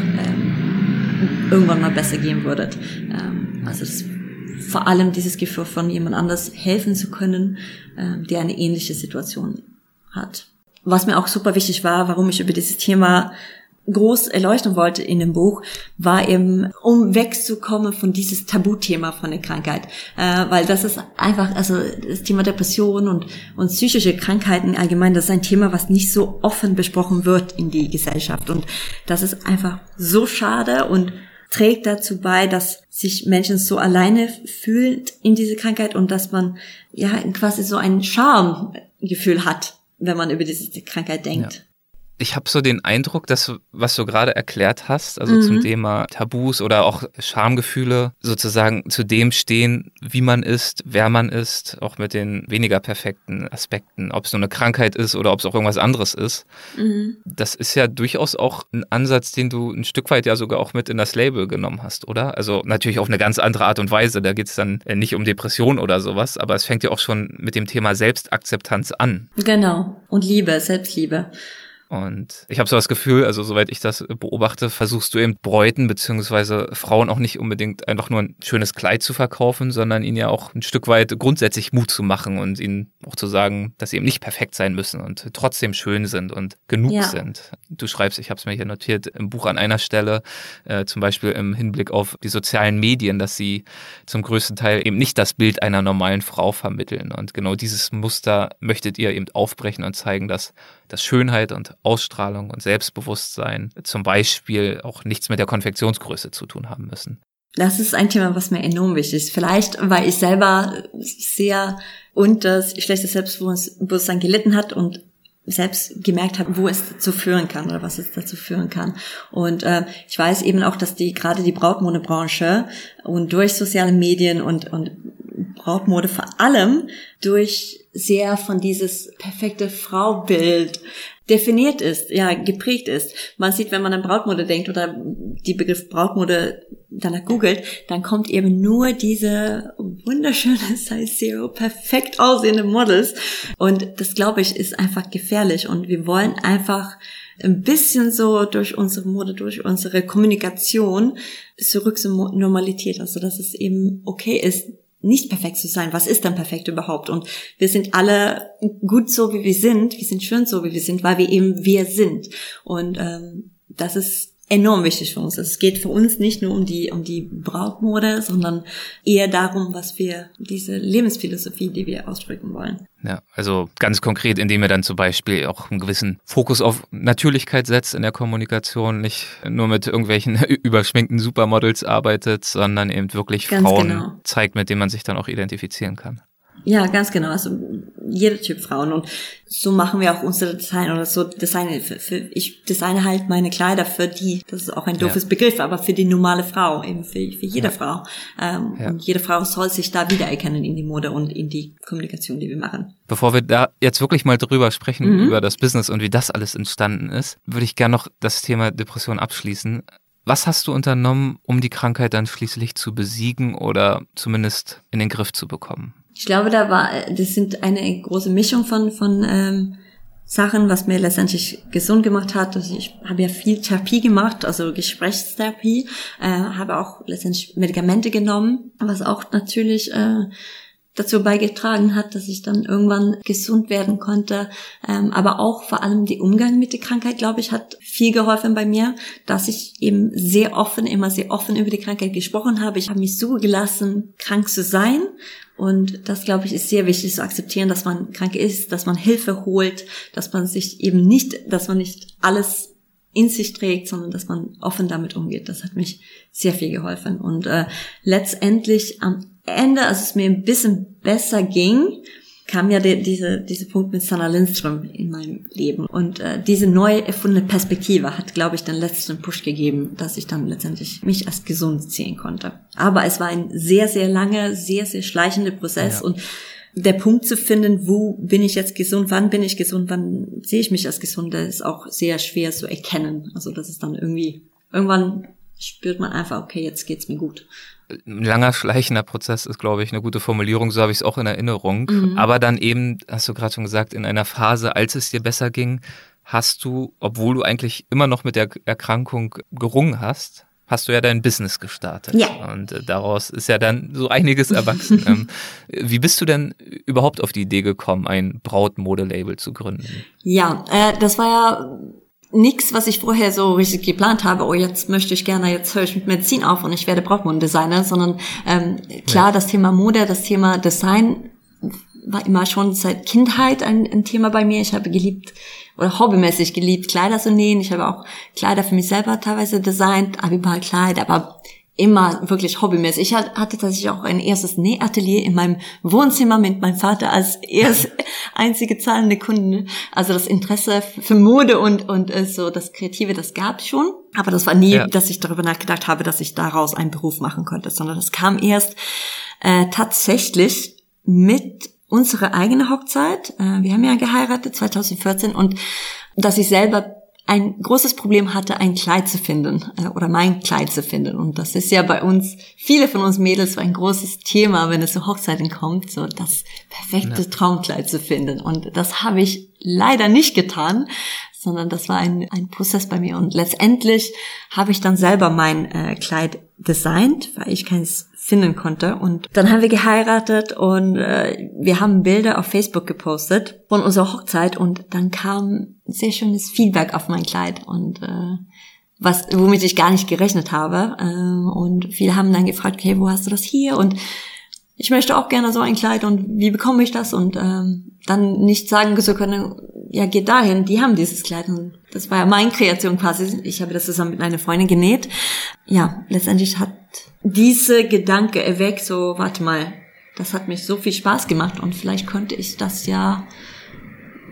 ähm, irgendwann mal besser gehen würde. Ähm, also das, vor allem dieses Gefühl von jemand anders helfen zu können, ähm, der eine ähnliche Situation hat. Was mir auch super wichtig war, warum ich über dieses Thema groß erleuchten wollte in dem Buch, war eben, um wegzukommen von dieses Tabuthema von der Krankheit, äh, weil das ist einfach, also das Thema Depression und und psychische Krankheiten allgemein, das ist ein Thema, was nicht so offen besprochen wird in die Gesellschaft und das ist einfach so schade und trägt dazu bei, dass sich Menschen so alleine fühlt in diese Krankheit und dass man ja quasi so ein Schamgefühl hat, wenn man über diese Krankheit denkt. Ja. Ich habe so den Eindruck, dass, was du gerade erklärt hast, also mhm. zum Thema Tabus oder auch Schamgefühle, sozusagen zu dem stehen, wie man ist, wer man ist, auch mit den weniger perfekten Aspekten, ob es nur eine Krankheit ist oder ob es auch irgendwas anderes ist. Mhm. Das ist ja durchaus auch ein Ansatz, den du ein Stück weit ja sogar auch mit in das Label genommen hast, oder? Also natürlich auf eine ganz andere Art und Weise, da geht es dann nicht um Depression oder sowas, aber es fängt ja auch schon mit dem Thema Selbstakzeptanz an. Genau, und Liebe, Selbstliebe. Und ich habe so das Gefühl, also soweit ich das beobachte, versuchst du eben Bräuten beziehungsweise Frauen auch nicht unbedingt einfach nur ein schönes Kleid zu verkaufen, sondern ihnen ja auch ein Stück weit grundsätzlich Mut zu machen und ihnen auch zu sagen, dass sie eben nicht perfekt sein müssen und trotzdem schön sind und genug ja. sind. Du schreibst, ich habe es mir hier notiert, im Buch an einer Stelle, äh, zum Beispiel im Hinblick auf die sozialen Medien, dass sie zum größten Teil eben nicht das Bild einer normalen Frau vermitteln. Und genau dieses Muster möchtet ihr eben aufbrechen und zeigen, dass, dass Schönheit und Ausstrahlung und Selbstbewusstsein zum Beispiel auch nichts mit der Konfektionsgröße zu tun haben müssen. Das ist ein Thema, was mir enorm wichtig ist. Vielleicht, weil ich selber sehr unter schlechtes Selbstbewusstsein gelitten hat und selbst gemerkt habe, wo es dazu führen kann oder was es dazu führen kann. Und äh, ich weiß eben auch, dass die gerade die Brautmodebranche und durch soziale Medien und und Brautmode vor allem durch sehr von dieses perfekte Fraubild definiert ist, ja, geprägt ist. Man sieht, wenn man an Brautmode denkt oder die Begriff Brautmode danach googelt, dann kommt eben nur diese wunderschöne Size Zero, perfekt aussehende Models. Und das, glaube ich, ist einfach gefährlich. Und wir wollen einfach ein bisschen so durch unsere Mode, durch unsere Kommunikation zurück zur Normalität. Also, dass es eben okay ist, nicht perfekt zu sein. Was ist denn perfekt überhaupt? Und wir sind alle gut so, wie wir sind. Wir sind schön so, wie wir sind, weil wir eben wir sind. Und ähm, das ist enorm wichtig für uns. Es geht für uns nicht nur um die um die Brautmode, sondern eher darum, was wir, diese Lebensphilosophie, die wir ausdrücken wollen. Ja, also ganz konkret, indem ihr dann zum Beispiel auch einen gewissen Fokus auf Natürlichkeit setzt in der Kommunikation, nicht nur mit irgendwelchen überschminkten Supermodels arbeitet, sondern eben wirklich ganz Frauen genau zeigt, mit denen man sich dann auch identifizieren kann. Ja, ganz genau. Also jeder Typ Frauen. Und so machen wir auch unsere Design oder so Design. Für, für, ich designe halt meine Kleider für die, das ist auch ein doofes ja. Begriff, aber für die normale Frau, eben für, für jede ja. Frau. Ähm, ja. Und jede Frau soll sich da wiedererkennen in die Mode und in die Kommunikation, die wir machen. Bevor wir da jetzt wirklich mal drüber sprechen, mhm. über das Business und wie das alles entstanden ist, würde ich gerne noch das Thema Depression abschließen. Was hast du unternommen, um die Krankheit dann schließlich zu besiegen oder zumindest in den Griff zu bekommen? Ich glaube, da war, das sind eine große Mischung von von ähm, Sachen, was mir letztendlich gesund gemacht hat. Also ich habe ja viel Therapie gemacht, also Gesprächstherapie, äh, habe auch letztendlich Medikamente genommen, was auch natürlich äh, dazu beigetragen hat, dass ich dann irgendwann gesund werden konnte. Ähm, aber auch vor allem der Umgang mit der Krankheit, glaube ich, hat viel geholfen bei mir, dass ich eben sehr offen, immer sehr offen über die Krankheit gesprochen habe. Ich habe mich zugelassen, krank zu sein. Und das, glaube ich, ist sehr wichtig zu akzeptieren, dass man krank ist, dass man Hilfe holt, dass man sich eben nicht, dass man nicht alles in sich trägt, sondern dass man offen damit umgeht. Das hat mich sehr viel geholfen. Und äh, letztendlich am Ende, als es mir ein bisschen besser ging, kam ja der, diese, diese Punkt mit Sanna Lindström in meinem Leben. Und äh, diese neu erfundene Perspektive hat, glaube ich, den letzten Push gegeben, dass ich dann letztendlich mich als gesund sehen konnte. Aber es war ein sehr, sehr langer, sehr, sehr schleichender Prozess. Ja. Und der Punkt zu finden, wo bin ich jetzt gesund, wann bin ich gesund, wann sehe ich mich als gesund, das ist auch sehr schwer zu erkennen. Also das ist dann irgendwie, irgendwann spürt man einfach, okay, jetzt geht's mir gut. Ein langer, schleichender Prozess ist, glaube ich, eine gute Formulierung, so habe ich es auch in Erinnerung. Mhm. Aber dann eben, hast du gerade schon gesagt, in einer Phase, als es dir besser ging, hast du, obwohl du eigentlich immer noch mit der Erkrankung gerungen hast, hast du ja dein Business gestartet. Ja. Und äh, daraus ist ja dann so einiges erwachsen. ähm, wie bist du denn überhaupt auf die Idee gekommen, ein Brautmode-Label zu gründen? Ja, äh, das war ja nix, was ich vorher so richtig geplant habe, oh, jetzt möchte ich gerne, jetzt höre ich mit Medizin auf und ich werde Brautmodendesigner, sondern ähm, klar, ja. Das Thema Mode, das Thema Design war immer schon seit Kindheit ein, ein Thema bei mir. Ich habe geliebt oder hobbymäßig geliebt, Kleider zu nähen. Ich habe auch Kleider für mich selber teilweise designt, Abiball-Kleider, aber immer wirklich hobbymäßig. Ich hatte tatsächlich auch ein erstes Nähatelier in meinem Wohnzimmer mit meinem Vater als erst einzige zahlende Kunde. Also das Interesse für Mode und und so das Kreative, das gab es schon. Aber das war nie, ja. dass ich darüber nachgedacht habe, dass ich daraus einen Beruf machen konnte, sondern das kam erst äh, tatsächlich mit unserer eigenen Hochzeit. Äh, wir haben ja geheiratet zwanzig vierzehn und dass ich selber ein großes Problem hatte, ein Kleid zu finden äh, oder mein Kleid zu finden. Und das ist ja bei uns, viele von uns Mädels, so ein großes Thema, wenn es zu Hochzeiten kommt, so das perfekte ja. Traumkleid zu finden. Und das habe ich leider nicht getan, sondern das war ein, ein Prozess bei mir. Und letztendlich habe ich dann selber mein äh, Kleid designt, weil ich keins finden konnte. Und dann haben wir geheiratet und äh, wir haben Bilder auf Facebook gepostet von unserer Hochzeit und dann kam sehr schönes Feedback auf mein Kleid und äh, was womit ich gar nicht gerechnet habe. Äh, und viele haben dann gefragt, okay, wo hast du das hier? Und ich möchte auch gerne so ein Kleid und wie bekomme ich das? Und ähm, dann nicht sagen zu können, ja, geht dahin, die haben dieses Kleid. Und das war ja meine Kreation quasi. Ich habe das zusammen mit einer Freundin genäht. Ja, letztendlich hat diese Gedanke erweckt, so, warte mal, das hat mich so viel Spaß gemacht und vielleicht könnte ich das ja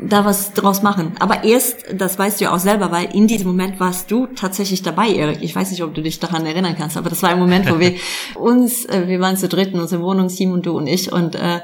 da was draus machen. Aber erst, das weißt du ja auch selber, weil in diesem Moment warst du tatsächlich dabei, Erik. Ich weiß nicht, ob du dich daran erinnern kannst, aber das war ein Moment, wo wir uns, äh, wir waren zu dritt in unserer Wohnung, Simon, du und ich, und äh,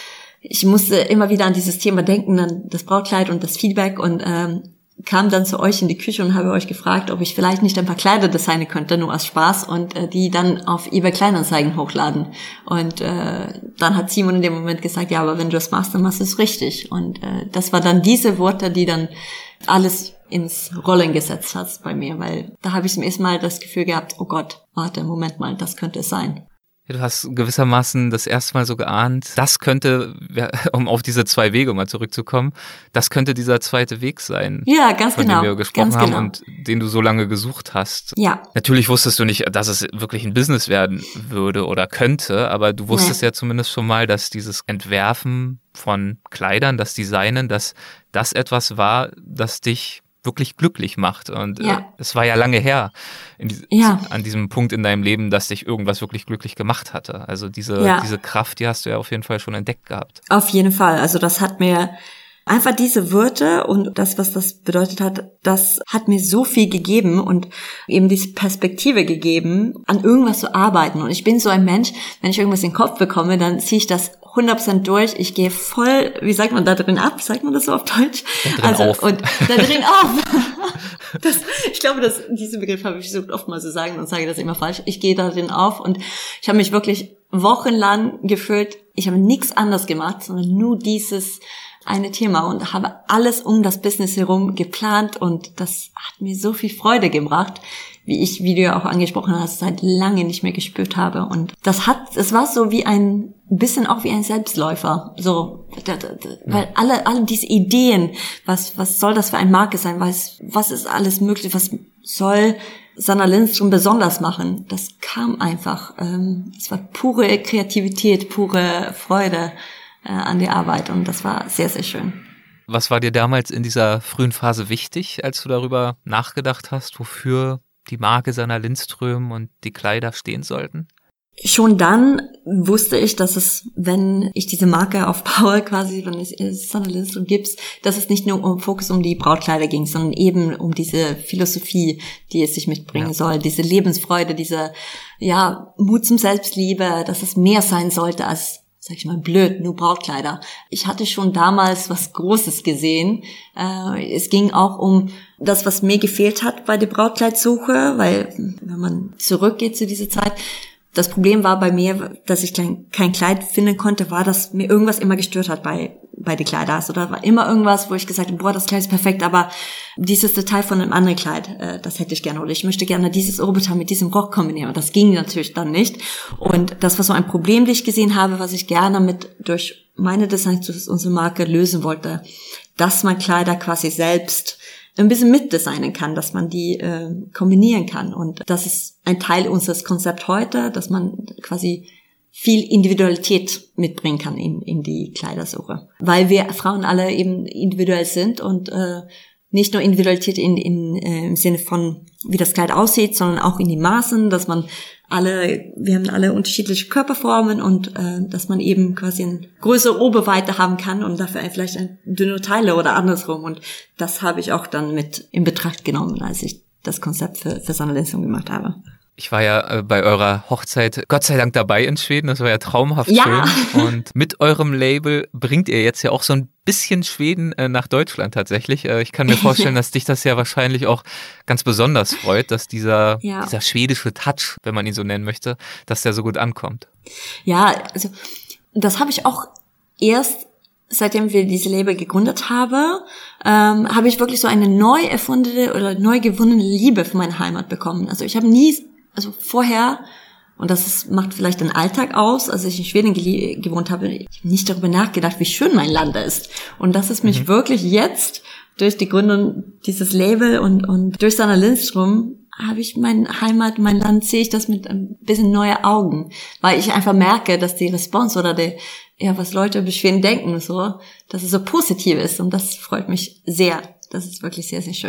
ich musste immer wieder an dieses Thema denken, an das Brautkleid und das Feedback, und ähm, kam dann zu euch in die Küche und habe euch gefragt, ob ich vielleicht nicht ein paar Kleider designen könnte, nur aus Spaß, und äh, die dann auf eBay Kleinanzeigen hochladen. Und äh, dann hat Simon in dem Moment gesagt, ja, aber wenn du das machst, dann machst du es richtig. Und äh, das war dann diese Worte, die dann alles ins Rollen gesetzt hat bei mir, weil da habe ich zum ersten Mal das Gefühl gehabt, oh Gott, warte, Moment mal, das könnte es sein. Du hast gewissermaßen das erste Mal so geahnt, das könnte, um auf diese zwei Wege mal zurückzukommen, das könnte dieser zweite Weg sein. Ja, ganz von genau. Von dem wir gesprochen ganz haben genau. und den du so lange gesucht hast. Ja. Natürlich wusstest du nicht, dass es wirklich ein Business werden würde oder könnte, aber du wusstest nee. ja zumindest schon mal, dass dieses Entwerfen von Kleidern, das Designen, dass das etwas war, das dich wirklich glücklich macht. Und ja. äh, es war ja lange her in die, ja. an diesem Punkt in deinem Leben, dass dich irgendwas wirklich glücklich gemacht hatte. Also diese, ja. diese Kraft, die hast du ja auf jeden Fall schon entdeckt gehabt. Auf jeden Fall. Also das hat mir einfach diese Wörter und das, was das bedeutet hat, das hat mir so viel gegeben und eben diese Perspektive gegeben, an irgendwas zu arbeiten. Und ich bin so ein Mensch, wenn ich irgendwas in den Kopf bekomme, dann ziehe ich das hundert Prozent durch. Ich gehe voll, wie sagt man, da drin ab? Sagt man das so auf Deutsch? Da drin also, auf. Und da drin auf. Das, ich glaube, dass diesen Begriff habe ich versucht oft mal zu sagen und sage das immer falsch. Ich gehe da drin auf und ich habe mich wirklich wochenlang gefühlt, ich habe nichts anderes gemacht, sondern nur dieses eine Thema und habe alles um das Business herum geplant und das hat mir so viel Freude gebracht, wie ich, wie du ja auch angesprochen hast, seit lange nicht mehr gespürt habe. Und das hat, es war so wie ein, bisschen auch wie ein Selbstläufer, so, da, da, da, weil alle, alle diese Ideen, was, was soll das für eine Marke sein, was, was ist alles möglich, was soll Sanna Lindström besonders machen, das kam einfach, ähm, es war pure Kreativität, pure Freude äh, an die Arbeit und das war sehr, sehr schön. Was war dir damals in dieser frühen Phase wichtig, als du darüber nachgedacht hast, wofür die Marke Sanna Lindström und die Kleider stehen sollten? Schon dann wusste ich, dass es, wenn ich diese Marke aufbaue, quasi, wenn es Sanna Lindström gibt, dass es nicht nur um Fokus um die Brautkleider ging, sondern eben um diese Philosophie, die es sich mitbringen ja. soll, diese Lebensfreude, diese, ja, Mut zum Selbstliebe, dass es mehr sein sollte als, sag ich mal, blöd, nur Brautkleider. Ich hatte schon damals was Großes gesehen. Äh, es ging auch um das, was mir gefehlt hat bei der Brautkleidsuche, weil, wenn man zurückgeht zu dieser Zeit, das Problem war bei mir, dass ich kein, kein Kleid finden konnte, war, dass mir irgendwas immer gestört hat bei bei den Kleidern. Also da war immer irgendwas, wo ich gesagt habe, boah, das Kleid ist perfekt, aber dieses Detail von einem anderen Kleid, äh, das hätte ich gerne. Oder ich möchte gerne dieses Oberteil mit diesem Rock kombinieren. Und das ging natürlich dann nicht. Und das war so ein Problem, das ich gesehen habe, was ich gerne mit durch meine Designs, unsere Marke lösen wollte, dass man Kleider quasi selbst ein bisschen mitdesignen kann, dass man die äh, kombinieren kann. Und das ist ein Teil unseres Konzepts heute, dass man quasi viel Individualität mitbringen kann in, in die Kleidersuche. Weil wir Frauen alle eben individuell sind und äh, nicht nur Individualität in, in, äh, im Sinne von, wie das Kleid aussieht, sondern auch in die Maßen, dass man alle, wir haben alle unterschiedliche Körperformen und äh, dass man eben quasi eine größere Oberweite haben kann und dafür vielleicht ein dünne Teile oder andersrum. Und das habe ich auch dann mit in Betracht genommen, als ich das Konzept für, für Sanna Lindström gemacht habe. Ich war ja äh, bei eurer Hochzeit Gott sei Dank dabei in Schweden, das war ja traumhaft ja. schön. Und mit eurem Label bringt ihr jetzt ja auch so ein bisschen Schweden äh, nach Deutschland tatsächlich. Äh, ich kann mir vorstellen, dass dich das ja wahrscheinlich auch ganz besonders freut, dass dieser, ja. dieser schwedische Touch, wenn man ihn so nennen möchte, dass der so gut ankommt. Ja, also das habe ich auch erst seitdem wir diese Label gegründet haben, ähm, habe ich wirklich so eine neu erfundene oder neu gewonnene Liebe für meine Heimat bekommen. Also ich habe nie, also vorher, und das ist, macht vielleicht den Alltag aus, als ich in Schweden ge- gewohnt habe, ich habe nicht darüber nachgedacht, wie schön mein Land ist. Und das ist mich mhm. wirklich jetzt durch die Gründung dieses Label und, und durch Sanna Lindström habe ich meine Heimat, mein Land, sehe ich das mit ein bisschen neue Augen, weil ich einfach merke, dass die Response oder die, ja, was Leute über Schweden denken, so, dass es so positiv ist und das freut mich sehr. Das ist wirklich sehr, sehr schön.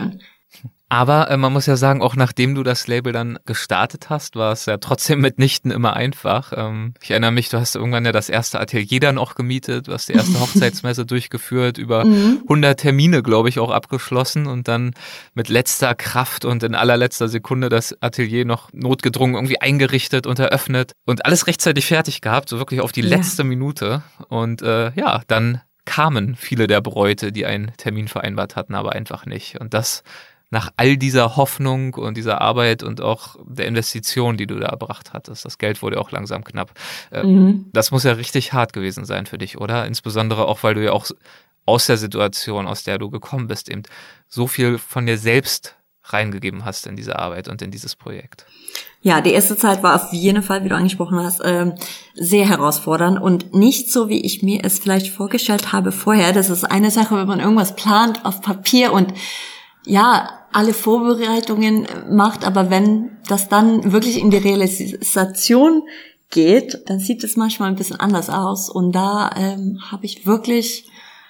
Aber äh, man muss ja sagen, auch nachdem du das Label dann gestartet hast, war es ja trotzdem mitnichten immer einfach. Ähm, ich erinnere mich, du hast irgendwann ja das erste Atelier dann auch gemietet, du hast die erste Hochzeitsmesse durchgeführt, über Mhm. hundert Termine, glaube ich, auch abgeschlossen und dann mit letzter Kraft und in allerletzter Sekunde das Atelier noch notgedrungen irgendwie eingerichtet und eröffnet und alles rechtzeitig fertig gehabt, so wirklich auf die Ja. letzte Minute. Und äh, ja, dann kamen viele der Bräute, die einen Termin vereinbart hatten, aber einfach nicht. Und das nach all dieser Hoffnung und dieser Arbeit und auch der Investition, die du da erbracht hattest. Das Geld wurde auch langsam knapp. Äh, Mhm. Das muss ja richtig hart gewesen sein für dich, oder? Insbesondere auch, weil du ja auch aus der Situation, aus der du gekommen bist, eben so viel von dir selbst reingegeben hast in diese Arbeit und in dieses Projekt. Ja, die erste Zeit war auf jeden Fall, wie du angesprochen hast, ähm, sehr herausfordernd und nicht so, wie ich mir es vielleicht vorgestellt habe vorher. Das ist eine Sache, wenn man irgendwas plant auf Papier und ja, alle Vorbereitungen macht, aber wenn das dann wirklich in die Realisation geht, dann sieht es manchmal ein bisschen anders aus und da ähm, habe ich wirklich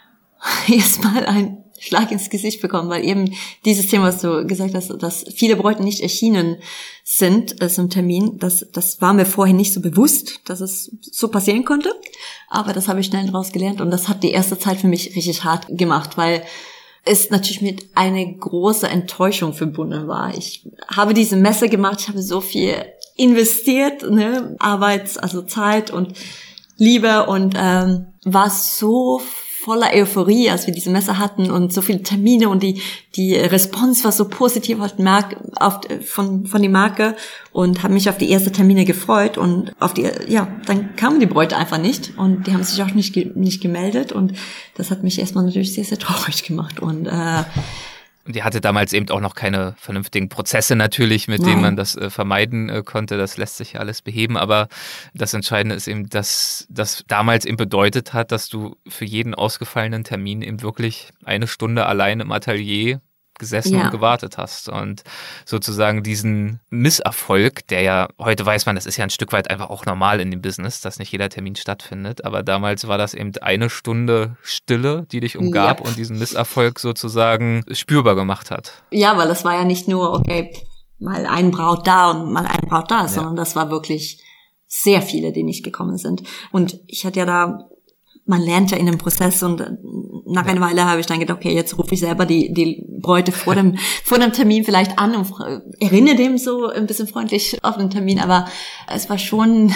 erstmal einen Schlag ins Gesicht bekommen, weil eben dieses Thema, was du gesagt hast, dass viele Bräute nicht erschienen sind äh, zum Termin, das, das war mir vorher nicht so bewusst, dass es so passieren konnte, aber das habe ich schnell daraus gelernt und das hat die erste Zeit für mich richtig hart gemacht, weil es natürlich mit eine große Enttäuschung verbunden war. Ich habe diese Messe gemacht, ich habe so viel investiert, ne, Arbeits-, also Zeit und Liebe und ähm, war so voller Euphorie, als wir diese Messe hatten und so viele Termine und die die Response war so positiv auf die Marke, auf, von von die Marke und habe mich auf die ersten Termine gefreut und auf die ja dann kamen die Bräute einfach nicht und die haben sich auch nicht ge- nicht gemeldet und das hat mich erstmal natürlich sehr sehr traurig gemacht und äh, Und ihr hattet damals eben auch noch keine vernünftigen Prozesse natürlich, mit Nein. denen man das äh, vermeiden äh, konnte. Das lässt sich ja alles beheben. Aber das Entscheidende ist eben, dass das damals eben bedeutet hat, dass du für jeden ausgefallenen Termin eben wirklich eine Stunde allein im Atelier gesessen Ja. und gewartet hast und sozusagen diesen Misserfolg, der ja, heute weiß man, das ist ja ein Stück weit einfach auch normal in dem Business, dass nicht jeder Termin stattfindet, aber damals war das eben eine Stunde Stille, die dich umgab Ja. und diesen Misserfolg sozusagen spürbar gemacht hat. ja, weil das war ja nicht nur okay, mal ein Braut da und mal ein Braut da, sondern das war wirklich sehr viele, die nicht gekommen sind und ich hatte ja da man lernt ja in dem Prozess und nach einer Weile habe ich dann gedacht, okay, jetzt rufe ich selber die die Bräute vor dem vor dem Termin vielleicht an und erinnere dem so ein bisschen freundlich auf den Termin, aber es war schon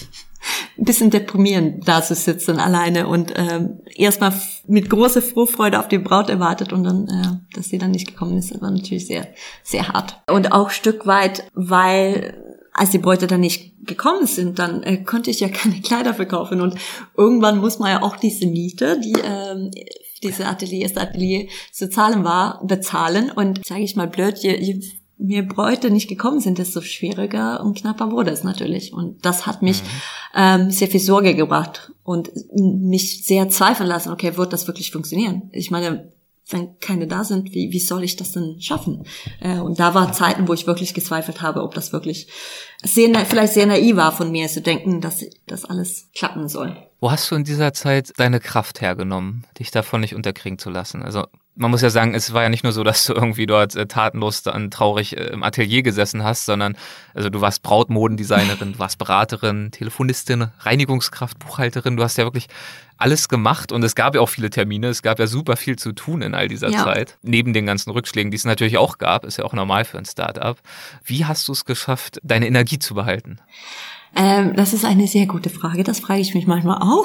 ein bisschen deprimierend, da zu sitzen alleine und ähm, erstmal mit großer Vorfreude auf die Braut erwartet und dann, äh, dass sie dann nicht gekommen ist, das war natürlich sehr, sehr hart. Und auch Stück weit, weil als die Bräute dann nicht gekommen sind, dann äh, konnte ich ja keine Kleider verkaufen und irgendwann muss man ja auch diese Miete, die ähm, diese Atelier, das Atelier zu zahlen war, bezahlen und sage ich mal blöd, je, je mehr Bräute nicht gekommen sind, desto schwieriger und knapper wurde es natürlich und das hat mich mhm. ähm, sehr viel Sorge gebracht und mich sehr zweifeln lassen, okay, wird das wirklich funktionieren? Ich meine, wenn keine da sind, wie, wie soll ich das denn schaffen? Äh, und da war Zeiten, wo ich wirklich gezweifelt habe, ob das wirklich sehr, vielleicht sehr naiv war von mir, zu denken, dass das alles klappen soll. Wo hast du in dieser Zeit deine Kraft hergenommen, dich davon nicht unterkriegen zu lassen? Also man muss ja sagen, es war ja nicht nur so, dass du irgendwie dort äh, tatenlos dann traurig äh, im Atelier gesessen hast, sondern also du warst Brautmodendesignerin, du warst Beraterin, Telefonistin, Reinigungskraft, Buchhalterin, du hast ja wirklich alles gemacht und es gab ja auch viele Termine, es gab ja super viel zu tun in all dieser ja. Zeit, neben den ganzen Rückschlägen, die es natürlich auch gab, ist ja auch normal für ein Start-up. Wie hast du es geschafft, deine Energie zu behalten? Ähm, das ist eine sehr gute Frage, das frage ich mich manchmal auch,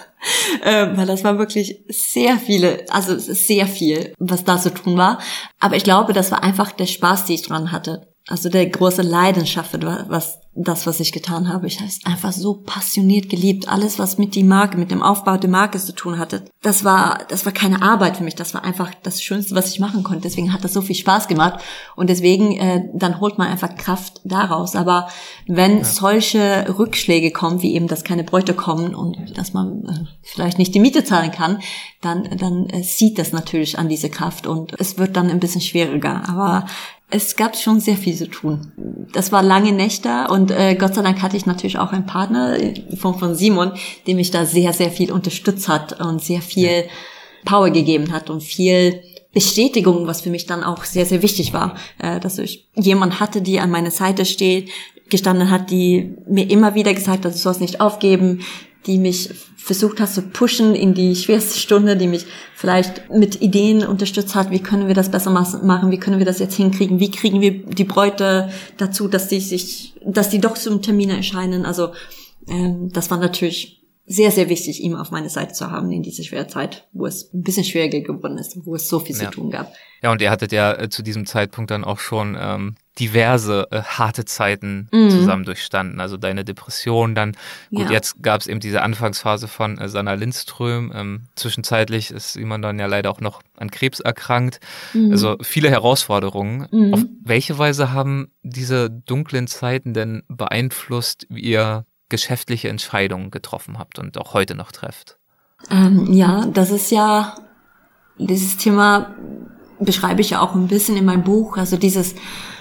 ähm, weil das war wirklich sehr viele, also sehr viel, was da zu tun war, aber ich glaube, das war einfach der Spaß, den ich dran hatte, also der große Leidenschaft, was das, was ich getan habe. Ich habe es einfach so passioniert geliebt. Alles, was mit die Marke, mit dem Aufbau der Marke zu tun hatte. Das war, das war keine Arbeit für mich. Das war einfach das Schönste, was ich machen konnte. Deswegen hat das so viel Spaß gemacht. Und deswegen, äh, dann holt man einfach Kraft daraus. Aber wenn ja. solche Rückschläge kommen, wie eben, dass keine Bräute kommen und dass man äh, vielleicht nicht die Miete zahlen kann, dann, dann äh, sieht das natürlich an diese Kraft und es wird dann ein bisschen schwieriger. Aber es gab schon sehr viel zu tun. Das war lange Nächte und äh, Gott sei Dank hatte ich natürlich auch einen Partner in Form von Simon, der mich da sehr, sehr viel unterstützt hat und sehr viel Power gegeben hat und viel Bestätigung, was für mich dann auch sehr, sehr wichtig war, äh, dass ich jemand hatte, die an meiner Seite steht, gestanden hat, die mir immer wieder gesagt hat, du sollst nicht aufgeben, die mich versucht hat zu pushen in die schwerste Stunde, die mich vielleicht mit Ideen unterstützt hat, wie können wir das besser machen, wie können wir das jetzt hinkriegen, wie kriegen wir die Bräute dazu, dass die sich, dass die doch zum Termin erscheinen. Also ähm, das war natürlich sehr, sehr wichtig, ihn auf meine Seite zu haben in dieser schweren Zeit, wo es ein bisschen schwieriger geworden ist, wo es so viel ja. zu tun gab. Ja, und ihr hattet ja äh, zu diesem Zeitpunkt dann auch schon ähm, diverse äh, harte Zeiten mhm. zusammen durchstanden. Also deine Depression, dann, gut, ja. jetzt gab es eben diese Anfangsphase von äh, Sanna Lindström. Ähm, zwischenzeitlich ist Simon dann ja leider auch noch an Krebs erkrankt. Mhm. Also viele Herausforderungen. Mhm. Auf welche Weise haben diese dunklen Zeiten denn beeinflusst, wie ihr geschäftliche Entscheidungen getroffen habt und auch heute noch trefft? Ähm, ja, das ist ja, dieses Thema beschreibe ich ja auch ein bisschen in meinem Buch, also dieses,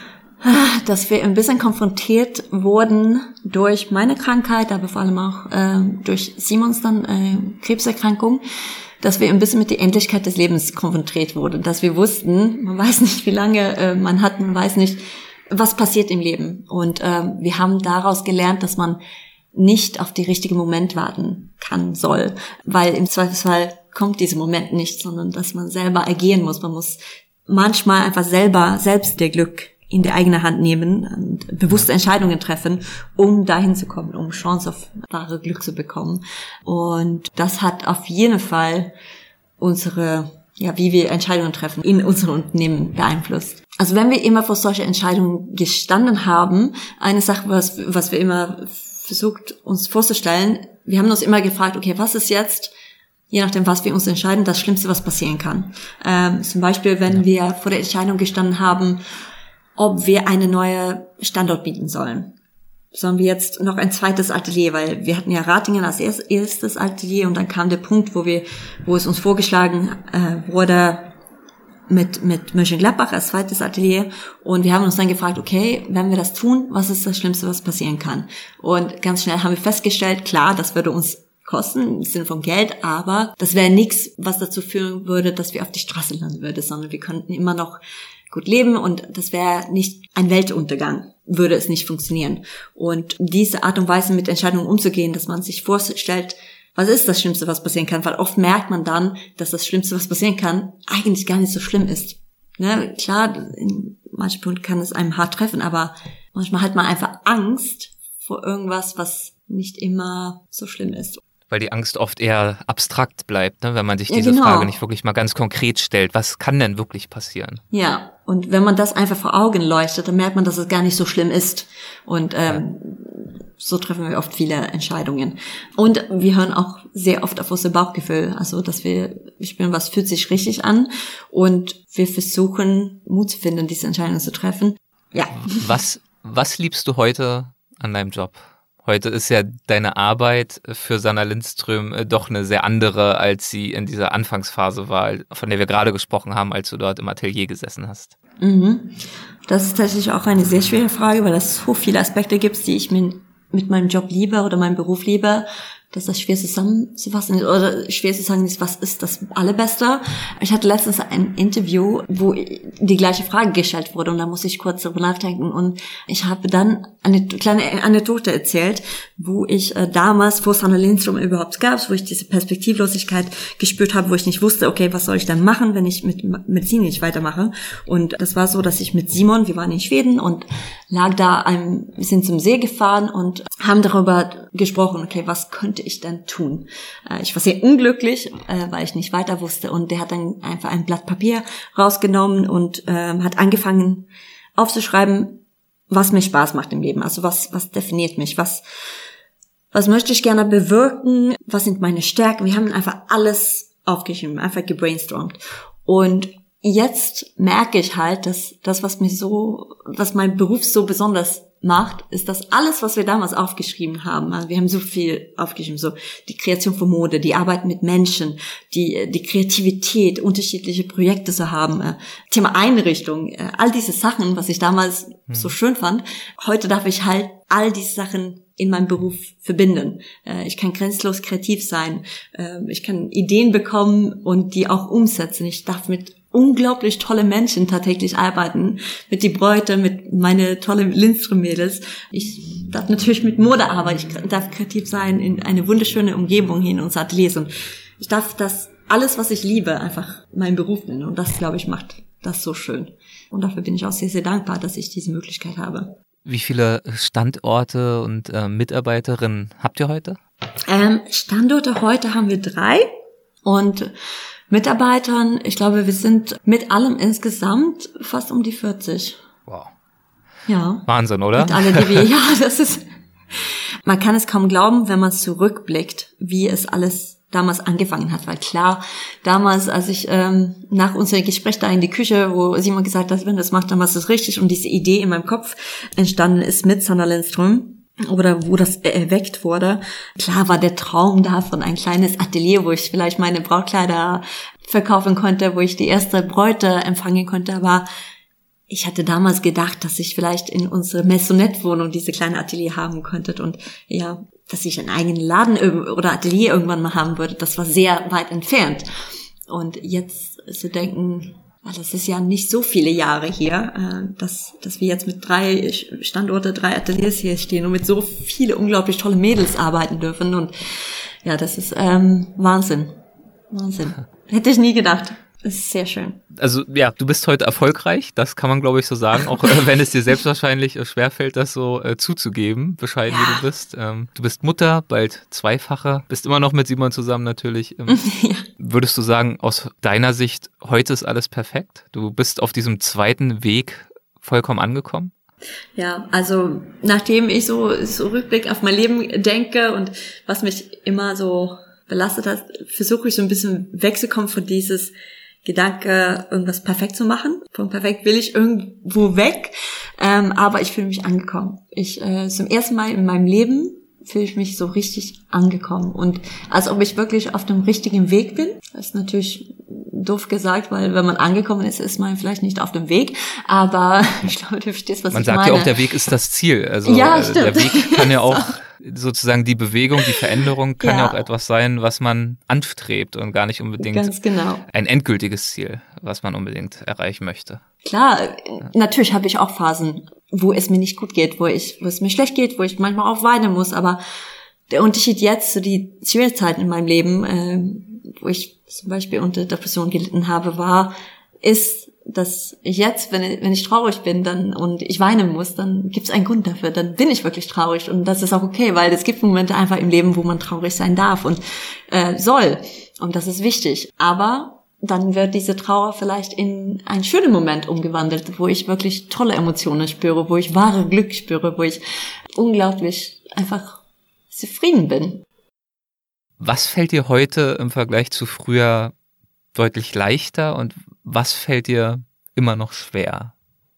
dass wir ein bisschen konfrontiert wurden durch meine Krankheit, aber vor allem auch äh, durch Simons dann äh, Krebserkrankung, dass wir ein bisschen mit der Endlichkeit des Lebens konfrontiert wurden, dass wir wussten, man weiß nicht, wie lange äh, man hat, man weiß nicht, was passiert im Leben. Und äh, wir haben daraus gelernt, dass man nicht auf den richtigen Moment warten kann, soll, weil im Zweifelsfall kommt dieser Moment nicht, sondern dass man selber agieren muss. Man muss manchmal einfach selber, selbst der Glück in die eigene Hand nehmen und bewusste Entscheidungen treffen, um dahin zu kommen, um Chance auf wahre Glück zu bekommen. Und das hat auf jeden Fall unsere, ja, wie wir Entscheidungen treffen, in unserem Unternehmen beeinflusst. Also wenn wir immer vor solchen Entscheidungen gestanden haben, eine Sache, was, was wir immer versucht, uns vorzustellen, wir haben uns immer gefragt, okay, was ist jetzt, je nachdem, was wir uns entscheiden, das Schlimmste, was passieren kann. Ähm, zum Beispiel, wenn ja. wir vor der Entscheidung gestanden haben, ob wir eine neue Standort bieten sollen. Sollen wir jetzt noch ein zweites Atelier, weil wir hatten ja Ratingen als erstes Atelier und dann kam der Punkt, wo wir, wo es uns vorgeschlagen äh, wurde, mit mit Mönchengladbach als zweites Atelier, und wir haben uns dann gefragt, okay, wenn wir das tun, was ist das Schlimmste, was passieren kann? Und ganz schnell haben wir festgestellt, klar, das würde uns kosten im Sinne von Geld, aber das wäre nichts, was dazu führen würde, dass wir auf die Straße landen würden, sondern wir könnten immer noch gut leben und das wäre nicht ein Weltuntergang, würde es nicht funktionieren. Und diese Art und Weise, mit Entscheidungen umzugehen, dass man sich vorstellt, was ist das Schlimmste, was passieren kann? Weil oft merkt man dann, dass das Schlimmste, was passieren kann, eigentlich gar nicht so schlimm ist. Ne? Klar, in manchen Punkten kann es einem hart treffen, aber manchmal hat man einfach Angst vor irgendwas, was nicht immer so schlimm ist. Weil die Angst oft eher abstrakt bleibt, ne? Wenn man sich ja, diese genau. Frage nicht wirklich mal ganz konkret stellt. Was kann denn wirklich passieren? Ja, und wenn man das einfach vor Augen leuchtet, dann merkt man, dass es gar nicht so schlimm ist. Und ähm, so treffen wir oft viele Entscheidungen. Und wir hören auch sehr oft auf unser Bauchgefühl. Also, dass wir, wir spüren, was fühlt sich richtig an. Und wir versuchen, Mut zu finden, diese Entscheidungen zu treffen. Ja. Was, was liebst du heute an deinem Job? Heute ist ja deine Arbeit für Sanna Lindström doch eine sehr andere, als sie in dieser Anfangsphase war, von der wir gerade gesprochen haben, als du dort im Atelier gesessen hast. Mhm. Das ist tatsächlich auch eine sehr schwere Frage, weil es so viele Aspekte gibt, die ich mir mit meinem Job liebe oder meinem Beruf liebe, dass das schwer zusammenzufassen ist oder schwer zu sagen ist, was ist das Allerbeste. Ich hatte letztens ein Interview, wo die gleiche Frage gestellt wurde und da musste ich kurz darüber nachdenken und ich habe dann eine kleine Anekdote erzählt, wo ich äh, damals, vor Sanna Lindström überhaupt gab, wo ich diese Perspektivlosigkeit gespürt habe, wo ich nicht wusste, okay, was soll ich dann machen, wenn ich mit Medizin nicht weitermache. Und das war so, dass ich mit Simon, wir waren in Schweden und lag da, einem, wir sind zum See gefahren und haben darüber gesprochen, okay, was könnte ich denn tun? Äh, ich war sehr unglücklich, äh, weil ich nicht weiter wusste und der hat dann einfach ein Blatt Papier rausgenommen und äh, hat angefangen aufzuschreiben, was mir Spaß macht im Leben, also was was definiert mich, was was möchte ich gerne bewirken, was sind meine Stärken. Wir haben einfach alles aufgeschrieben, einfach gebrainstormt. Und jetzt merke ich halt, dass das, was mir so, was mein Beruf so besonders macht, ist, dass alles, was wir damals aufgeschrieben haben, also wir haben so viel aufgeschrieben, so die Kreation von Mode, die Arbeit mit Menschen, die die Kreativität, unterschiedliche Projekte zu haben, äh, Thema Einrichtung, äh, all diese Sachen, was ich damals hm. so schön fand. Heute darf ich halt all diese Sachen in meinem Beruf verbinden. Äh, ich kann grenzlos kreativ sein, äh, ich kann Ideen bekommen und die auch umsetzen. Ich darf mit unglaublich tolle Menschen tagtäglich arbeiten, mit die Bräute, mit meine tolle Lindström-Mädels. Ich darf natürlich mit Mode arbeiten, ich darf kreativ sein, in eine wunderschöne Umgebung hin, unser Atelier. Und ich darf das alles, was ich liebe, einfach meinen Beruf nennen. Und das, glaube ich, macht das so schön. Und dafür bin ich auch sehr, sehr dankbar, dass ich diese Möglichkeit habe. Wie viele Standorte und äh, Mitarbeiterinnen habt ihr heute? Ähm, Standorte heute haben wir drei. Und Mitarbeitern, ich glaube, wir sind mit allem insgesamt fast um die vierzig. Wow. Ja. Wahnsinn, oder? Mit alle, die wir, ja, das ist, man kann es kaum glauben, wenn man zurückblickt, wie es alles damals angefangen hat, weil klar, damals, als ich ähm, nach unserem Gespräch da in die Küche, wo Simon gesagt hat, wenn du das machst, dann machst du es richtig, und diese Idee in meinem Kopf entstanden ist mit Sandra Lindström, oder wo das erweckt wurde. Klar war der Traum da von ein kleines Atelier, wo ich vielleicht meine Brautkleider verkaufen konnte, wo ich die erste Bräute empfangen konnte, aber ich hatte damals gedacht, dass ich vielleicht in unsere Maisonette-Wohnung diese kleine Atelier haben könnte, und ja, dass ich einen eigenen Laden oder Atelier irgendwann mal haben würde, das war sehr weit entfernt. Und jetzt zu denken, weil das ist ja nicht so viele Jahre hier, dass dass wir jetzt mit drei Standorte, drei Ateliers hier stehen und mit so viele unglaublich tolle Mädels arbeiten dürfen. Und ja, das ist ähm, Wahnsinn. Wahnsinn. Hätte ich nie gedacht. Das ist sehr schön. Also ja, du bist heute erfolgreich, das kann man, glaube ich, so sagen, auch äh, wenn es dir selbst wahrscheinlich äh, schwerfällt, das so äh, zuzugeben, bescheiden ja. wie du bist. Ähm, du bist Mutter, bald Zweifache, bist immer noch mit Simon zusammen natürlich. Ähm, ja. Würdest du sagen, aus deiner Sicht, heute ist alles perfekt? Du bist auf diesem zweiten Weg vollkommen angekommen? Ja, also nachdem ich so, so Rückblick auf mein Leben denke und was mich immer so belastet hat, versuche ich so ein bisschen wegzukommen von dieses Gedanke, irgendwas perfekt zu machen. Von perfekt will ich irgendwo weg, ähm, aber ich fühle mich angekommen. Ich äh, zum ersten Mal in meinem Leben fühle ich mich so richtig angekommen, und als ob ich wirklich auf dem richtigen Weg bin. Das ist natürlich doof gesagt, weil wenn man angekommen ist, ist man vielleicht nicht auf dem Weg, aber ich glaube, du verstehst, was man ich meine. Man sagt ja auch, der Weg ist das Ziel. Also ja, äh, der Weg kann ja auch sozusagen die Bewegung, die Veränderung kann ja. ja auch etwas sein, was man anstrebt und gar nicht unbedingt Ganz genau. ein endgültiges Ziel, was man unbedingt erreichen möchte. Klar, natürlich habe ich auch Phasen, wo es mir nicht gut geht, wo ich, wo es mir schlecht geht, wo ich manchmal auch weinen muss, aber der Unterschied jetzt zu die schweren Zeiten in meinem Leben, äh, wo ich zum Beispiel unter Depression gelitten habe, war, ist, dass ich jetzt, wenn ich, wenn ich traurig bin dann und ich weinen muss, dann gibt es einen Grund dafür, dann bin ich wirklich traurig, und das ist auch okay, weil es gibt Momente einfach im Leben, wo man traurig sein darf und äh, soll, und das ist wichtig, aber dann wird diese Trauer vielleicht in einen schönen Moment umgewandelt, wo ich wirklich tolle Emotionen spüre, wo ich wahre Glück spüre, wo ich unglaublich einfach zufrieden bin. Was fällt dir heute im Vergleich zu früher deutlich leichter, und was fällt dir immer noch schwer?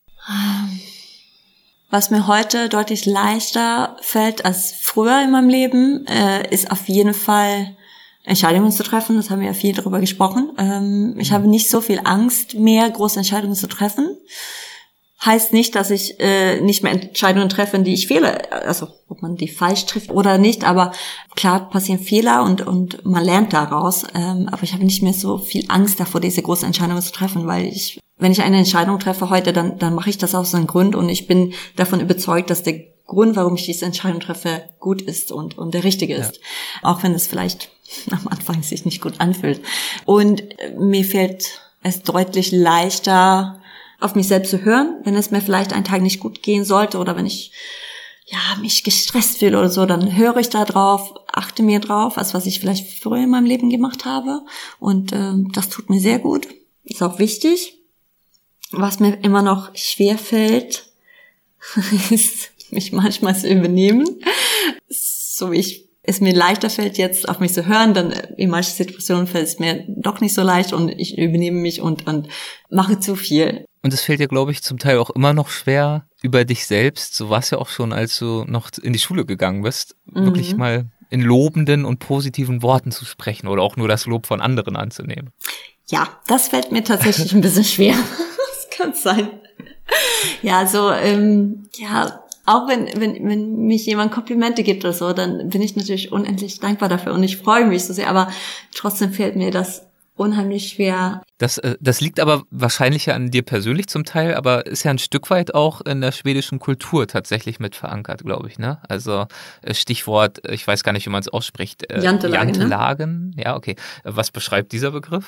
Was mir heute deutlich leichter fällt als früher in meinem Leben, äh, ist auf jeden Fall Entscheidungen zu treffen. Das haben wir ja viel darüber gesprochen. Ähm, ich habe nicht so viel Angst mehr, große Entscheidungen zu treffen. Heißt nicht, dass ich äh, nicht mehr Entscheidungen treffe, die ich fehle, also ob man die falsch trifft oder nicht, aber klar passieren Fehler und und man lernt daraus, ähm, aber ich habe nicht mehr so viel Angst davor, diese große Entscheidung zu treffen, weil ich, wenn ich eine Entscheidung treffe heute, dann dann mache ich das aus einem Grund, und ich bin davon überzeugt, dass der Grund, warum ich diese Entscheidung treffe, gut ist und und der richtige ist, ja. Auch wenn es vielleicht am Anfang sich nicht gut anfühlt. Und mir fällt es deutlich leichter, auf mich selbst zu hören, wenn es mir vielleicht einen Tag nicht gut gehen sollte oder wenn ich ja mich gestresst fühle oder so, dann höre ich da drauf, achte mir drauf, als was ich vielleicht früher in meinem Leben gemacht habe, und äh, das tut mir sehr gut, ist auch wichtig. Was mir immer noch schwer fällt, ist mich manchmal zu übernehmen, so wie ich es mir leichter fällt, jetzt auf mich zu hören, dann in manchen Situationen fällt es mir doch nicht so leicht und ich übernehme mich und, und mache zu viel. Und es fällt dir, glaube ich, zum Teil auch immer noch schwer, über dich selbst, so war es ja auch schon, als du noch in die Schule gegangen bist, mhm. wirklich mal in lobenden und positiven Worten zu sprechen oder auch nur das Lob von anderen anzunehmen. Ja, das fällt mir tatsächlich ein bisschen schwer. Das kann sein. Ja, so, ähm, ja, auch wenn, wenn, wenn mich jemand Komplimente gibt oder so, dann bin ich natürlich unendlich dankbar dafür und ich freue mich so sehr, aber trotzdem fällt mir das unheimlich schwer. Das, das liegt aber wahrscheinlich ja an dir persönlich zum Teil, aber ist ja ein Stück weit auch in der schwedischen Kultur tatsächlich mit verankert, glaube ich, ne? Also Stichwort, ich weiß gar nicht, wie man es ausspricht. Jantelagen. Jantelagen, ne? Ja, okay. Was beschreibt dieser Begriff?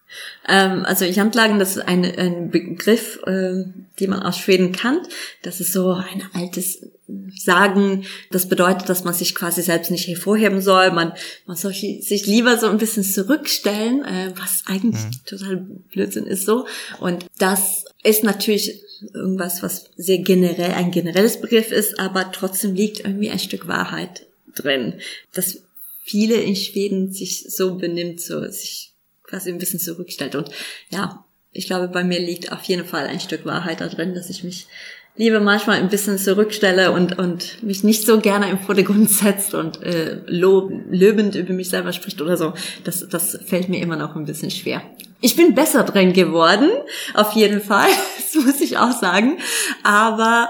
Ähm, also Jantelagen, das ist ein, ein Begriff, äh, den man aus Schweden kennt. Das ist so ein altes Sagen. Das bedeutet, dass man sich quasi selbst nicht hervorheben soll. Man, man soll sich lieber so ein bisschen zurückstellen, äh, was eigentlich mhm. total Blödsinn ist so. Und das ist natürlich irgendwas, was sehr generell, ein generelles Begriff ist, aber trotzdem liegt irgendwie ein Stück Wahrheit drin. Dass viele in Schweden sich so benimmt, so sich quasi ein bisschen zurückstellt. Und ja, ich glaube, bei mir liegt auf jeden Fall ein Stück Wahrheit da drin, dass ich mich lieber manchmal ein bisschen zurückstelle und und mich nicht so gerne im Vordergrund setzt und äh, lob, lobend über mich selber spricht oder so. Das, das fällt mir immer noch ein bisschen schwer. Ich bin besser drin geworden, auf jeden Fall, das muss ich auch sagen. Aber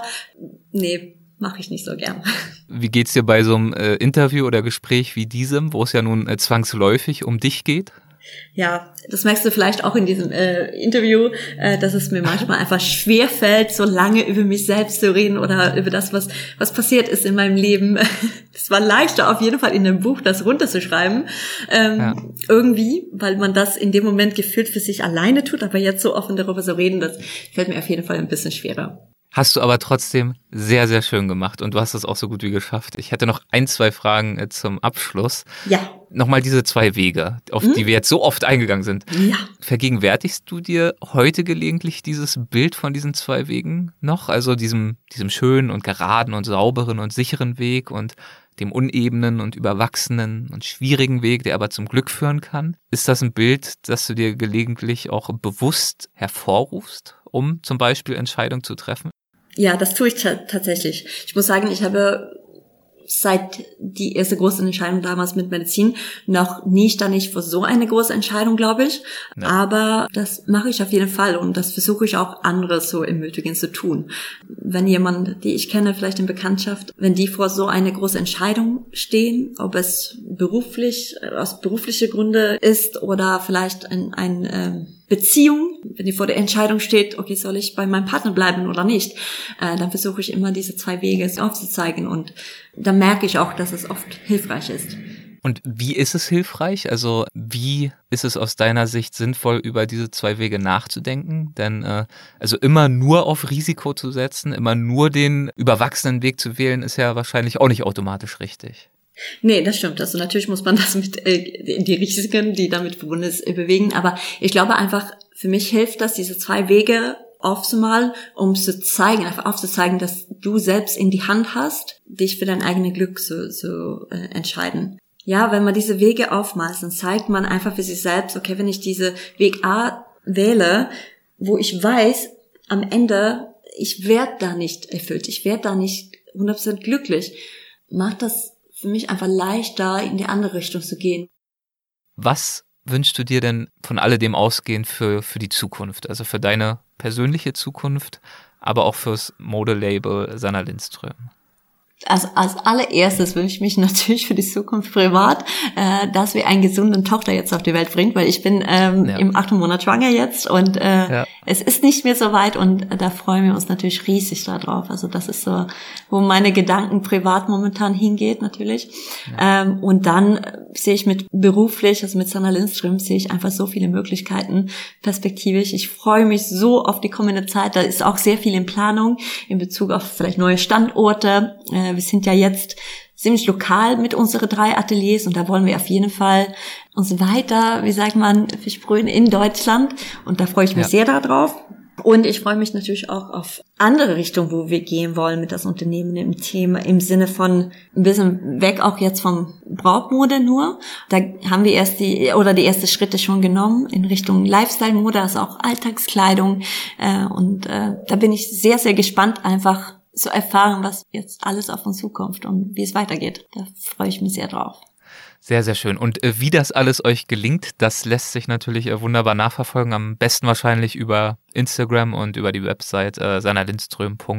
nee, mache ich nicht so gern. Wie geht's dir bei so einem äh, Interview oder Gespräch wie diesem, wo es ja nun äh, zwangsläufig um dich geht? Ja, das merkst du vielleicht auch in diesem äh, Interview, äh, dass es mir manchmal einfach schwer fällt, so lange über mich selbst zu reden oder über das, was was passiert ist in meinem Leben. Es war leichter auf jeden Fall in einem Buch das runterzuschreiben, ähm, ja. irgendwie, weil man das in dem Moment gefühlt für sich alleine tut, aber jetzt so offen darüber zu reden, das fällt mir auf jeden Fall ein bisschen schwerer. Hast du aber trotzdem sehr, sehr schön gemacht und du hast es auch so gut wie geschafft. Ich hätte noch ein, zwei Fragen äh, zum Abschluss. Ja. Nochmal diese zwei Wege, auf hm? die wir jetzt so oft eingegangen sind. Ja. Vergegenwärtigst du dir heute gelegentlich dieses Bild von diesen zwei Wegen noch? Also diesem, diesem schönen und geraden und sauberen und sicheren Weg und dem unebenen und überwachsenen und schwierigen Weg, der aber zum Glück führen kann? Ist das ein Bild, das du dir gelegentlich auch bewusst hervorrufst, um zum Beispiel Entscheidungen zu treffen? Ja, das tue ich t- tatsächlich. Ich muss sagen, ich habe seit die erste große Entscheidung damals mit Medizin noch nie stand ich vor so eine große Entscheidung, glaube ich. Ja. Aber das mache ich auf jeden Fall und das versuche ich auch andere so ermutigen zu tun. Wenn jemand, die ich kenne, vielleicht in Bekanntschaft, wenn die vor so eine große Entscheidung stehen, ob es beruflich, aus beruflichen Gründen ist oder vielleicht ein, ein ähm, Beziehung, wenn die vor der Entscheidung steht, okay, soll ich bei meinem Partner bleiben oder nicht, äh, dann versuche ich immer diese zwei Wege aufzuzeigen und dann merke ich auch, dass es oft hilfreich ist. Und wie ist es hilfreich? Also wie ist es aus deiner Sicht sinnvoll, über diese zwei Wege nachzudenken? Denn äh, also immer nur auf Risiko zu setzen, immer nur den überwachsenen Weg zu wählen, ist ja wahrscheinlich auch nicht automatisch richtig. Nee, das stimmt. Also natürlich muss man das mit äh, die Risiken, die damit verbunden ist, bewegen. Aber ich glaube einfach, für mich hilft das, diese zwei Wege aufzumalen, um zu zeigen, einfach aufzuzeigen, dass du selbst in die Hand hast, dich für dein eigenes Glück zu, zu äh, entscheiden. Ja, wenn man diese Wege aufmalt, dann zeigt man einfach für sich selbst, okay, wenn ich diese Weg A wähle, wo ich weiß, am Ende, ich werde da nicht erfüllt, ich werde da nicht hundert Prozent glücklich, macht das für mich einfach leichter, in die andere Richtung zu gehen. Was wünschst du dir denn von alledem ausgehend für, für die Zukunft? Also für deine persönliche Zukunft, aber auch fürs Modelabel Sanna Lindström? Also als allererstes wünsche ich mich natürlich für die Zukunft privat, äh, dass wir eine gesunde Tochter jetzt auf die Welt bringt, weil ich bin ähm, ja. im achten Monat schwanger jetzt und äh, ja. es ist nicht mehr so weit und äh, da freuen wir uns natürlich riesig darauf. Also das ist so, wo meine Gedanken privat momentan hingeht natürlich. Ja. Ähm, und dann sehe ich mit beruflich, also mit Sanna Lindström, sehe ich einfach so viele Möglichkeiten perspektivisch. Ich freue mich so auf die kommende Zeit. Da ist auch sehr viel in Planung in Bezug auf vielleicht neue Standorte. Äh, Wir sind ja jetzt ziemlich lokal mit unseren drei Ateliers und da wollen wir auf jeden Fall uns weiter, wie sagt man, versprühen in Deutschland und da freue ich mich ja. sehr darauf. Und ich freue mich natürlich auch auf andere Richtungen, wo wir gehen wollen mit das Unternehmen im Thema, im Sinne von ein bisschen weg auch jetzt vom Brautmode nur. Da haben wir erst die, oder die ersten Schritte schon genommen in Richtung Lifestyle-Mode, also auch Alltagskleidung. Und da bin ich sehr, sehr gespannt, einfach zu erfahren, was jetzt alles auf uns zukommt und wie es weitergeht. Da freue ich mich sehr drauf. Sehr, sehr schön. Und äh, wie das alles euch gelingt, das lässt sich natürlich äh, wunderbar nachverfolgen. Am besten wahrscheinlich über Instagram und über die Website äh, sanna lindström punkt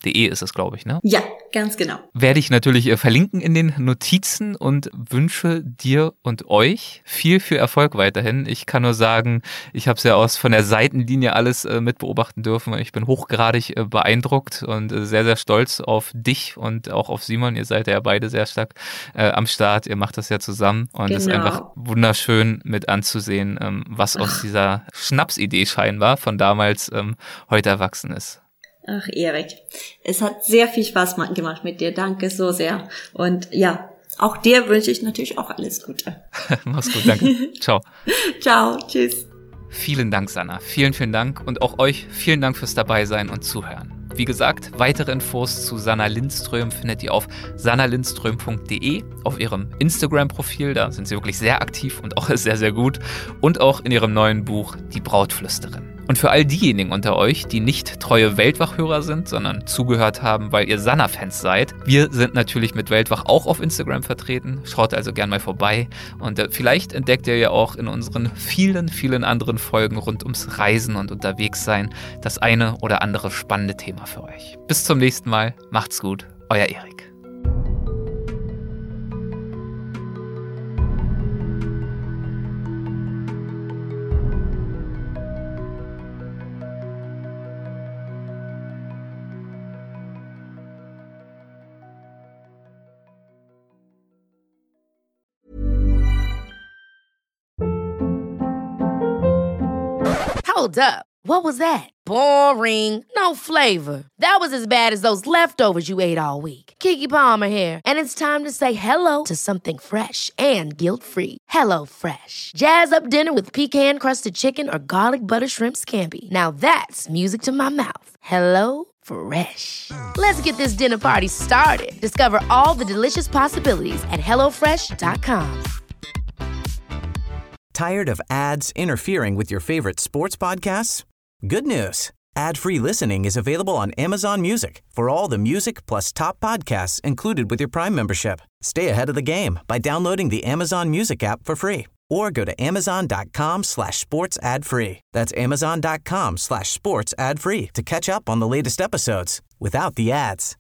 De ist es, glaube ich, ne? Ja, ganz genau. Werde ich natürlich äh, verlinken in den Notizen und wünsche dir und euch viel, viel Erfolg weiterhin. Ich kann nur sagen, ich habe es ja aus von der Seitenlinie alles äh, mit beobachten dürfen. Ich bin hochgradig äh, beeindruckt und äh, sehr, sehr stolz auf dich und auch auf Simon. Ihr seid ja beide sehr stark äh, am Start. Ihr macht das ja zusammen und es Genau. ist einfach wunderschön mit anzusehen, ähm, was aus dieser Schnapsidee scheinbar von damals ähm, heute erwachsen ist. Ach, Erik, es hat sehr viel Spaß gemacht mit dir. Danke so sehr. Und ja, auch dir wünsche ich natürlich auch alles Gute. Mach's gut, danke. Ciao. Ciao, tschüss. Vielen Dank, Sanna. Vielen, vielen Dank. Und auch euch vielen Dank fürs Dabeisein und Zuhören. Wie gesagt, weitere Infos zu Sanna Lindström findet ihr auf sanna lindström punkt de, auf ihrem Instagram-Profil, da sind sie wirklich sehr aktiv und auch sehr, sehr gut, und auch in ihrem neuen Buch Die Brautflüsterin. Und für all diejenigen unter euch, die nicht treue Weltwach-Hörer sind, sondern zugehört haben, weil ihr Sanna-Fans seid, wir sind natürlich mit Weltwach auch auf Instagram vertreten. Schaut also gern mal vorbei und äh, vielleicht entdeckt ihr ja auch in unseren vielen, vielen anderen Folgen rund ums Reisen und Unterwegssein das eine oder andere spannende Thema für euch. Bis zum nächsten Mal, macht's gut, euer Erik. Hold up. What was that? Boring. No flavor. That was as bad as those leftovers you ate all week. Keke Palmer here, and it's time to say hello to something fresh and guilt-free. Hello Fresh. Jazz up dinner with pecan-crusted chicken or garlic butter shrimp scampi. Now that's music to my mouth. Hello Fresh. Let's get this dinner party started. Discover all the delicious possibilities at hello fresh dot com. Tired of ads interfering with your favorite sports podcasts? Good news. Ad-free listening is available on Amazon Music for all the music plus top podcasts included with your Prime membership. Stay ahead of the game by downloading the Amazon Music app for free or go to amazon.com slash sports ad free. That's amazon.com slash sports ad free to catch up on the latest episodes without the ads.